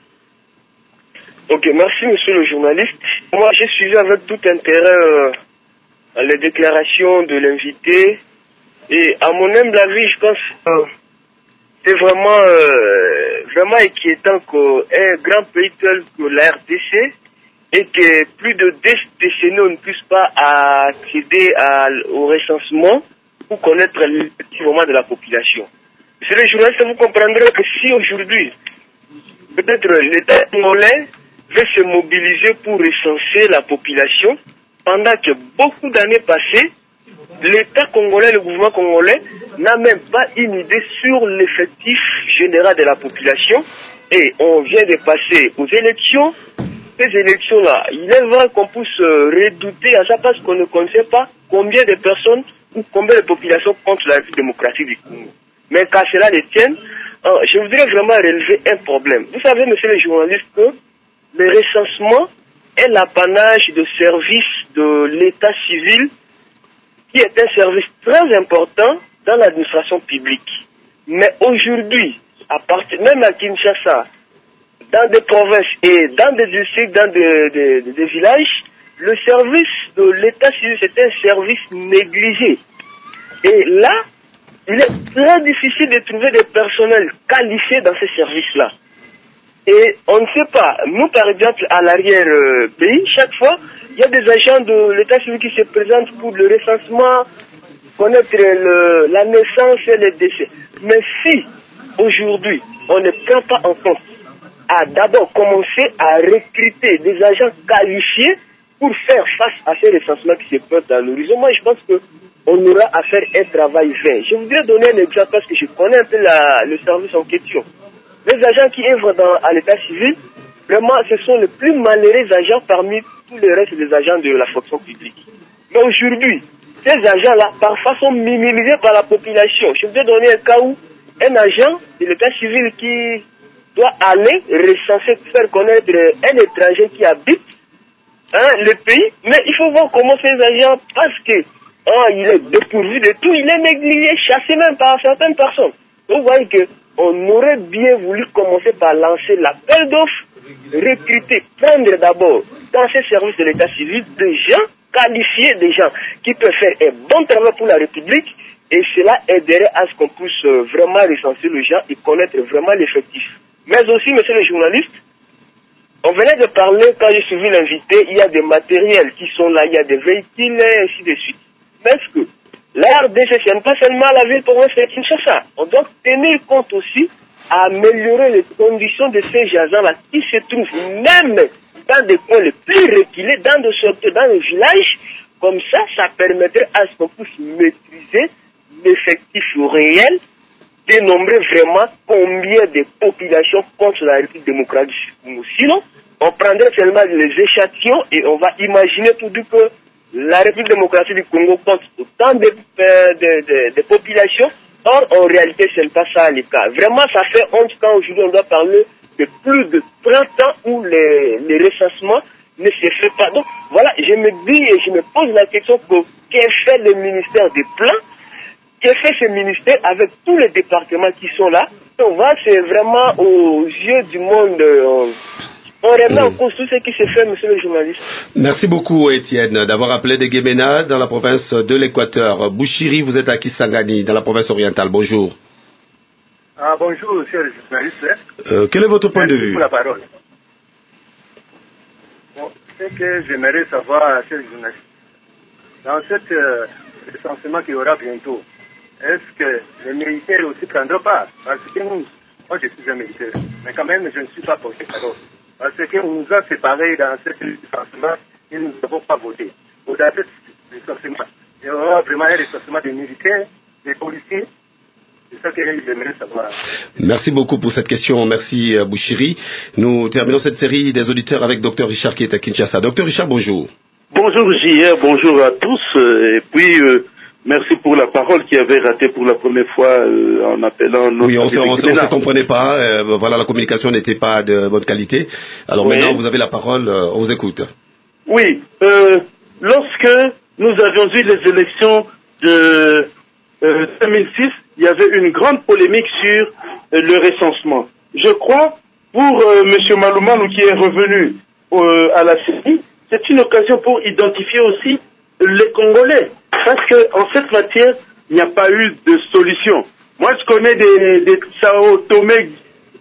Ok, merci monsieur le journaliste. Moi j'ai suivi avec tout intérêt euh, les déclarations de l'invité et à mon humble avis je pense que euh, c'est vraiment euh, vraiment inquiétant qu'un grand pays tel que la R D C et que plus de deux décennies on ne puisse pas accéder à, au recensement pour connaître le petit moment de la population. Monsieur le journaliste, vous comprendrez que si aujourd'hui, peut-être l'État congolais veut se mobiliser pour recenser la population, pendant que beaucoup d'années passées, l'État congolais, le gouvernement congolais, n'a même pas une idée sur l'effectif général de la population. Et on vient de passer aux élections. Ces élections-là, il est vrai qu'on puisse redouter à ça parce qu'on ne connaît pas combien de personnes ou combien de populations contre la République démocratique du Congo. Mais qu'à cela ne tienne, je voudrais vraiment relever un problème. Vous savez, monsieur le journaliste, que le recensement est l'apanage de services de l'État civil qui est un service très important dans l'administration publique. Mais aujourd'hui, à partir, même à Kinshasa, dans des provinces et dans des districts, dans des, des, des, des villages, le service de l'État civil, c'est un service négligé. Et là, il est très difficile de trouver des personnels qualifiés dans ces services-là. Et on ne sait pas, nous par exemple, à l'arrière-pays, chaque fois, il y a des agents de l'État civil qui se présentent pour le recensement, connaître le, la naissance et les décès. Mais si, aujourd'hui, on ne prend pas en compte à d'abord commencer à recruter des agents qualifiés pour faire face à ces recensements qui se pointent dans l'horizon, moi je pense qu'on aura à faire un travail vain. Je voudrais donner un exemple parce que je connais un peu la, le service en question. Les agents qui œuvrent dans, à l'état civil, vraiment ce sont les plus malheureux agents parmi tous les restes des agents de la fonction publique. Mais aujourd'hui, ces agents-là, parfois sont minimisés par la population. Je voudrais donner un cas où un agent de l'état civil qui doit aller recenser, faire connaître un étranger qui habite hein, le pays, mais il faut voir comment ces agents, parce que hein, il est dépourvu de tout, il est négligé, chassé même par certaines personnes. Vous voyez que on aurait bien voulu commencer par lancer l'appel d'offres, recruter, prendre d'abord dans ces services de l'état civil des gens qualifiés, des gens qui peuvent faire un bon travail pour la République, et cela aiderait à ce qu'on puisse vraiment recenser les gens et connaître vraiment l'effectif. Mais aussi, monsieur le journaliste, on venait de parler, quand j'ai suivi l'invité, il y a des matériels qui sont là, il y a des véhicules et ainsi de suite. Mais est-ce que la R D C, ce n'est pas seulement la ville provinciale de Kinshasa. On doit tenir compte aussi à améliorer les conditions de ces agents-là qui se trouvent même dans des coins les plus reculés, dans des sortes, dans les villages. Comme ça, ça permettrait à ce qu'on puisse maîtriser l'effectif réel, dénombrer vraiment combien de populations contre la République démocratique du Congo. Sinon, on prendrait seulement les échantillons et on va imaginer tout du que la République démocratique du Congo compte autant de, de, de, de populations. Or, en réalité, ce n'est pas ça le cas. Vraiment, ça fait honte quand aujourd'hui on doit parler de plus de trente ans où les, les recensements ne se fait pas. Donc, voilà, je me dis et je me pose la question que qu'est fait le ministère des Plans? Qu'est fait ce ministère avec tous les départements qui sont là? On voit, c'est vraiment aux yeux du monde. On, on remet en cause tout ce qui se fait, monsieur le journaliste. Merci beaucoup, Étienne, d'avoir appelé de Guémena, dans la province de l'Équateur. Bouchiri, vous êtes à Kisangani, dans la province orientale. Bonjour. Ah, bonjour, monsieur le journaliste. Euh, quel est votre point Merci de vue? pour la parole. Bon, ce que j'aimerais savoir, monsieur le journaliste, dans cet euh, recensement qu'il y aura bientôt, est-ce que les militaires aussi prendront part? Parce que nous, moi je suis un militaire, mais quand même je ne suis pas porté parole. Parce qu'on nous a séparés dans ce recensement et nous n'avons pas voté. Au-delà de ce recensement, il y aura vraiment un recensement des militaires, des policiers. C'est ça que j'aimerais savoir. Merci beaucoup pour cette question. Merci, euh, Bouchiri. Nous terminons cette série des auditeurs avec Docteur Richard qui est à Kinshasa. Docteur Richard, bonjour. Bonjour J R, bonjour à tous. euh, Et puis, euh, merci pour la parole qui avait raté pour la première fois euh, en appelant notre... Oui, on ne se, on se- on Guémena. se comprenait pas. euh, voilà, la communication n'était pas de bonne qualité. Alors Oui. maintenant, vous avez la parole. euh, on vous écoute. Oui, euh, lorsque nous avions eu les élections de euh, deux mille six, il y avait une grande polémique sur euh, le recensement. Je crois, pour euh, M. Maloumanou qui est revenu euh, à la C E N I, c'est une occasion pour identifier aussi les Congolais. Parce qu'en cette matière, il n'y a pas eu de solution. Moi, je connais des, des Sao Tomé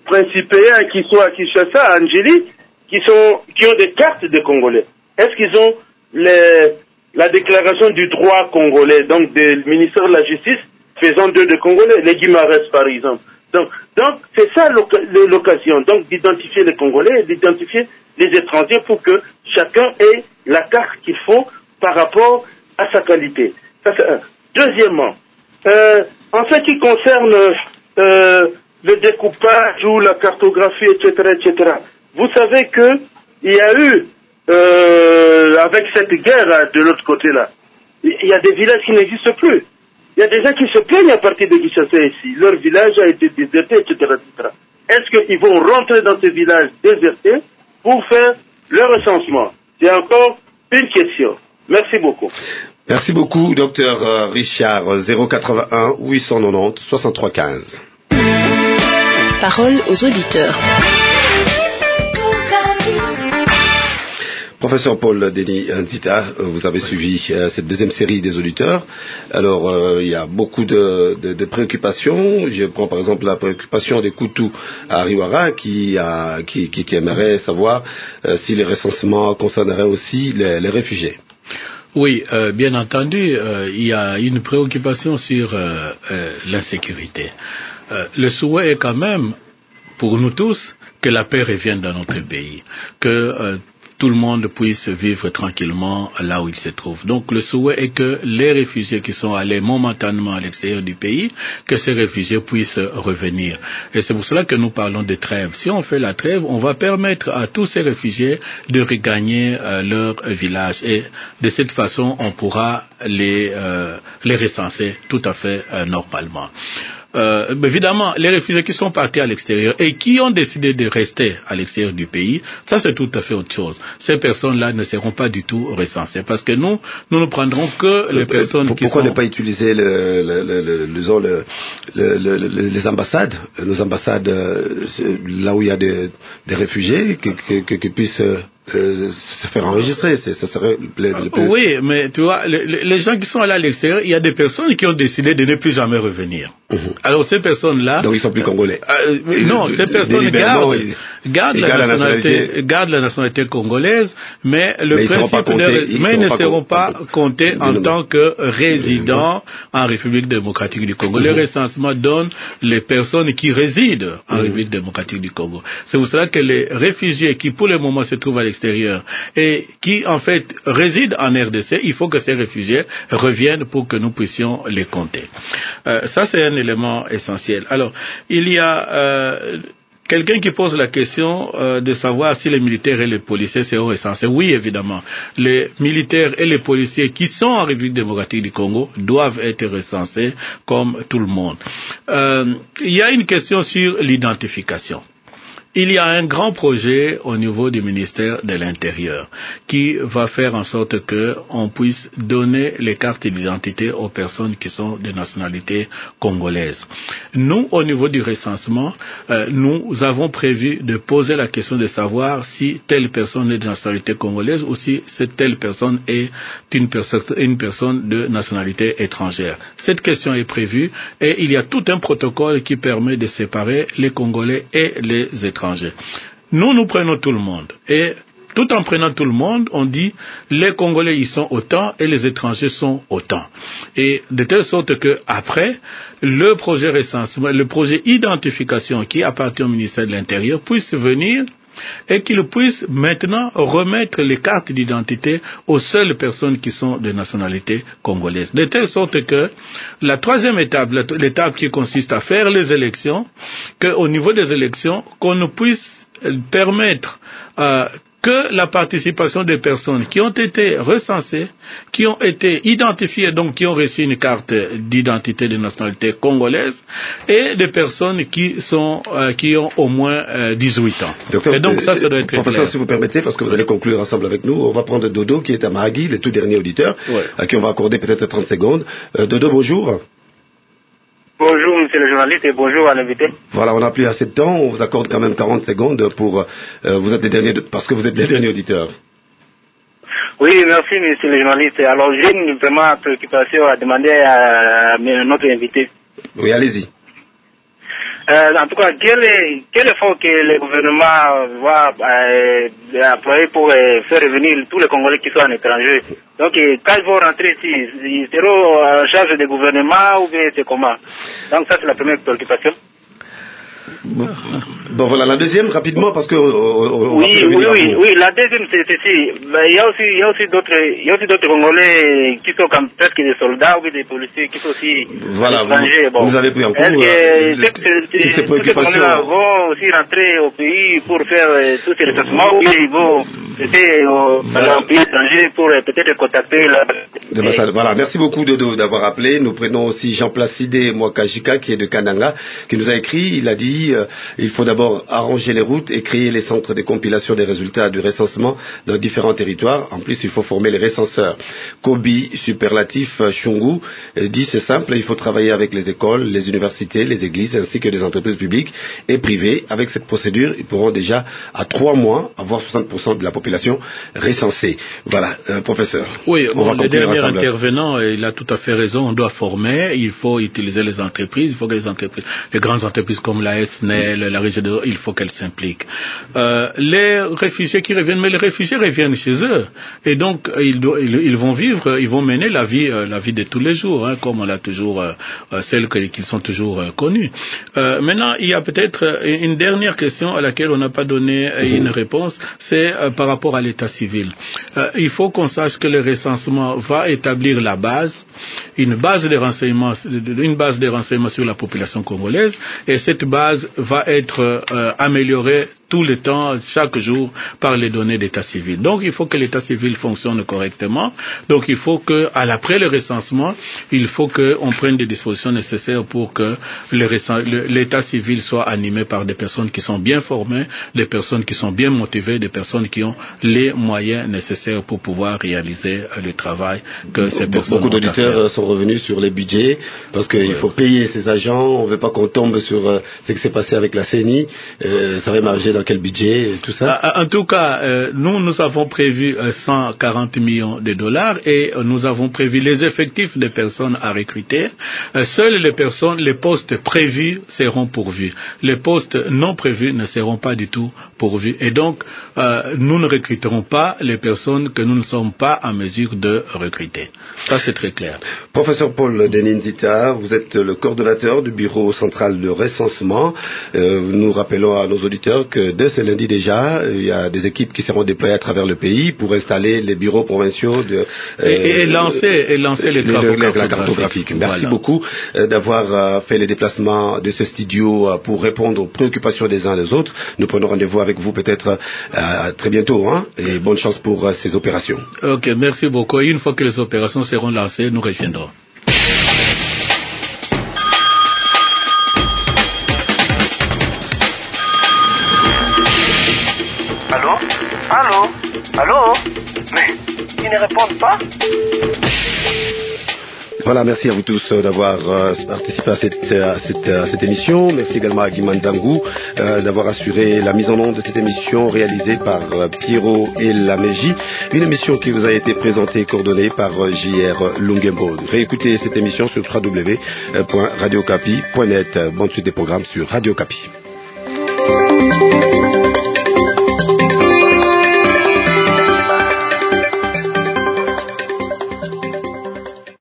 principéens qui sont à Kinshasa, à Angéli, qui, sont, qui ont des cartes de Congolais? Est-ce qu'ils ont les, la déclaration du droit congolais, donc du ministère de la Justice, faisant d'eux des Congolais, les Guimarães par exemple? Donc, donc c'est ça l'occasion, donc d'identifier les Congolais et d'identifier les étrangers pour que chacun ait la carte qu'il faut par rapport à sa qualité. Ça, c'est un. Deuxièmement, euh, en ce qui concerne euh, le découpage ou la cartographie, et cetera, et cetera, vous savez que il y a eu, euh, avec cette guerre de l'autre côté-là, il y a des villages qui n'existent plus. Il y a des gens qui se plaignent à partir de Kinshasa ici. Leur village a été déserté, et cetera, et cetera. Est-ce qu'ils vont rentrer dans ces villages désertés pour faire le recensement? C'est encore une question. Merci beaucoup. Merci beaucoup, docteur Richard. zéro quatre-vingt-un huit cent quatre-vingt-dix soixante-trois quinze. Parole aux auditeurs. Professeur Paul Denis Nzita, vous avez suivi euh, cette deuxième série des auditeurs. Alors, euh, il y a beaucoup de, de, de préoccupations. Je prends par exemple la préoccupation des Koutou à Riwara qui, a, qui, qui, qui aimerait savoir euh, si les recensements concerneraient aussi les, les réfugiés. Oui, euh, bien entendu, euh, il y a une préoccupation sur euh, euh, l'insécurité. Euh, le souhait est quand même, pour nous tous, que la paix revienne dans notre pays, que euh, tout le monde puisse vivre tranquillement là où il se trouve. Donc le souhait est que les réfugiés qui sont allés momentanément à l'extérieur du pays, que ces réfugiés puissent revenir. Et c'est pour cela que nous parlons de trêve. Si on fait la trêve, on va permettre à tous ces réfugiés de regagner euh, leur village. Et de cette façon, on pourra les, euh, les recenser tout à fait euh, normalement. Euh, évidemment, les réfugiés qui sont partis à l'extérieur et qui ont décidé de rester à l'extérieur du pays, ça c'est tout à fait autre chose. Ces personnes-là ne seront pas du tout recensées parce que nous, nous ne prendrons que les personnes Pour, qui pourquoi sont... ne pas utiliser le, le, le, le, le, le, le, le, les ambassades, nos ambassades euh, là où il y a des, des réfugiés, que, que, que, que puissent euh, se faire enregistrer, c'est, ça serait le, le plus... Oui, mais tu vois, les, les gens qui sont allés à l'extérieur, il y a des personnes qui ont décidé de ne plus jamais revenir. Mmh. Alors ces personnes-là... Donc ils sont plus congolais. Euh, euh, non, ces personnes gardent, gardent, la nationalité, la nationalité, gardent la nationalité congolaise, mais le mais principe comptés, de, ils mais ne seront pas comptés en tant que résidents en République démocratique du Congo. Mmh. Le recensement donne les personnes qui résident en mmh. République démocratique du Congo. C'est pour cela que les réfugiés qui pour le moment se trouvent à l'extérieur et qui en fait résident en R D C, il faut que ces réfugiés reviennent pour que nous puissions les compter. Euh, ça c'est un élément essentiel. Alors, il y a euh, quelqu'un qui pose la question euh, de savoir si les militaires et les policiers seront recensés. Oui, évidemment. Les militaires et les policiers qui sont en République démocratique du Congo doivent être recensés comme tout le monde. Euh, il y a une question sur l'identification. Il y a un grand projet au niveau du ministère de l'Intérieur qui va faire en sorte que on puisse donner les cartes d'identité aux personnes qui sont de nationalité congolaise. Nous, au niveau du recensement, euh, nous avons prévu de poser la question de savoir si telle personne est de nationalité congolaise ou si cette telle personne est une, perso- une personne de nationalité étrangère. Cette question est prévue et il y a tout un protocole qui permet de séparer les Congolais et les étrangers. Nous, nous prenons tout le monde. Et tout en prenant tout le monde, on dit les Congolais y sont autant et les étrangers sont autant. Et de telle sorte que après, le projet recensement, le projet identification qui appartient au ministère de l'Intérieur puisse venir et qu'il puisse maintenant remettre les cartes d'identité aux seules personnes qui sont de nationalité congolaise. De telle sorte que la troisième étape, l'étape qui consiste à faire les élections, qu'au niveau des élections, qu'on nous puisse permettre euh, que la participation des personnes qui ont été recensées, qui ont été identifiées, donc qui ont reçu une carte d'identité de nationalité congolaise, et des personnes qui sont euh, qui ont au moins euh, dix-huit ans. Docteur, et donc ça, ça doit être professeur, clair. si vous permettez, parce que vous allez conclure ensemble avec nous, on va prendre Dodo qui est à Maragui, le tout dernier auditeur, ouais. à qui on va accorder peut-être trente secondes. Euh, Dodo, bonjour. Bonjour, monsieur le journaliste, et bonjour à l'invité. Voilà, on n'a plus assez de temps, on vous accorde quand même quarante secondes pour, euh, vous êtes les derniers, parce que vous êtes les derniers auditeurs. Oui, merci, monsieur le journaliste. Alors, j'ai une vraiment préoccupation à demander à, à notre invité. Oui, allez-y. Euh, en tout cas, quel, est, quel effort que le gouvernement va euh, employer pour euh, faire revenir tous les Congolais qui sont en étranger? Donc, euh, quand ils vont rentrer ici, ils seront en charge du gouvernement ou bien c'est comment? Donc, ça, c'est la première préoccupation. Bon, bon voilà, la deuxième, rapidement, parce que... On, on oui, oui, oui, oui, la deuxième, c'est ceci. Il y a aussi, il y a aussi d'autres, il y a aussi d'autres Congolais qui sont comme presque des soldats ou des policiers qui sont aussi voilà, étrangers. Vous, bon. vous avez pris en compte euh, le, toutes ces préoccupations. Ces Congolais vont aussi rentrer au pays pour faire euh, tous ces recensements ou ils vont rester au, voilà. au pays étranger pour euh, peut-être contacter la... Et... Voilà, merci beaucoup Dodo d'avoir appelé. Nous prenons aussi Jean Placide Mwakajika qui est de Kananga, qui nous a écrit, il a dit euh, il faut d'abord arranger les routes et créer les centres de compilation des résultats du recensement dans différents territoires. En plus, il faut former les recenseurs. Kobi, superlatif, Chungu, dit c'est simple, il faut travailler avec les écoles, les universités, les églises ainsi que les entreprises publiques et privées. Avec cette procédure, ils pourront déjà à trois mois avoir soixante pour cent de la population recensée. Voilà, euh, professeur. Oui, on bon, va le dernier ensemble. intervenant, il a tout à fait raison, on doit former, il faut utiliser les entreprises, il faut que les entreprises, les grandes entreprises comme la S N E L, la région de, il faut qu'elles s'impliquent. Euh, les réfugiés qui reviennent, mais les réfugiés reviennent chez eux, et donc ils, do, ils, ils vont vivre, ils vont mener la vie, euh, la vie de tous les jours, hein, comme on l'a toujours, euh, celle que, qu'ils sont toujours euh, connus. Euh, maintenant, il y a peut-être une dernière question à laquelle on n'a pas donné euh, une réponse, c'est euh, par rapport à l'état civil. Euh, il faut qu'on sache que le recensement va établir la base, une base de renseignements, une base de renseignements sur la population congolaise, et cette base va être euh, améliorée tout le temps, chaque jour, par les données d'état civil. Donc, il faut que l'état civil fonctionne correctement. Donc, il faut que, à l'après le recensement, il faut qu'on prenne des dispositions nécessaires pour que le recens, le, l'état civil soit animé par des personnes qui sont bien formées, des personnes qui sont bien motivées, des personnes qui ont les moyens nécessaires pour pouvoir réaliser le travail que ces personnes Beaucoup ont d'auditeurs sont revenus sur les budgets, parce qu'il ouais. faut payer ces agents, on ne veut pas qu'on tombe sur euh, ce qui s'est passé avec la C E N I, euh, ça va émarger dans quel budget, tout ça? En tout cas, euh, nous, nous avons prévu euh, cent quarante millions de dollars et euh, nous avons prévu les effectifs des personnes à recruter. Euh, seules les personnes, les postes prévus seront pourvus. Les postes non prévus ne seront pas du tout pourvus. Et donc, euh, nous ne recruterons pas les personnes que nous ne sommes pas en mesure de recruter. Ça, c'est très clair. Professeur Paul Deninzita, vous êtes le coordonnateur du bureau central de recensement. Euh, nous rappelons à nos auditeurs que dès ce lundi déjà, il y a des équipes qui seront déployées à travers le pays pour installer les bureaux provinciaux de, euh, et, et lancer et lancer les travaux le, la cartographique. Merci voilà. beaucoup euh, d'avoir euh, fait les déplacements de ce studio euh, pour répondre aux préoccupations des uns et des autres. Nous prenons rendez-vous avec vous peut-être euh, très bientôt, hein, et bonne chance pour euh, ces opérations. Ok, merci beaucoup. Et une fois que les opérations seront lancées, nous reviendrons. Allô? Allô? Allô? Mais ils ne répondent pas? Voilà, merci à vous tous euh, d'avoir euh, participé à cette, à, cette, à cette émission. Merci également à Guy Manzangou euh, d'avoir assuré la mise en onde de cette émission réalisée par euh, Pierrot et Lameji. Une émission qui vous a été présentée et coordonnée par euh, J R Lungembo. Réécoutez cette émission sur w w w point radio capi point net. Bonne suite des programmes sur Radio Capi.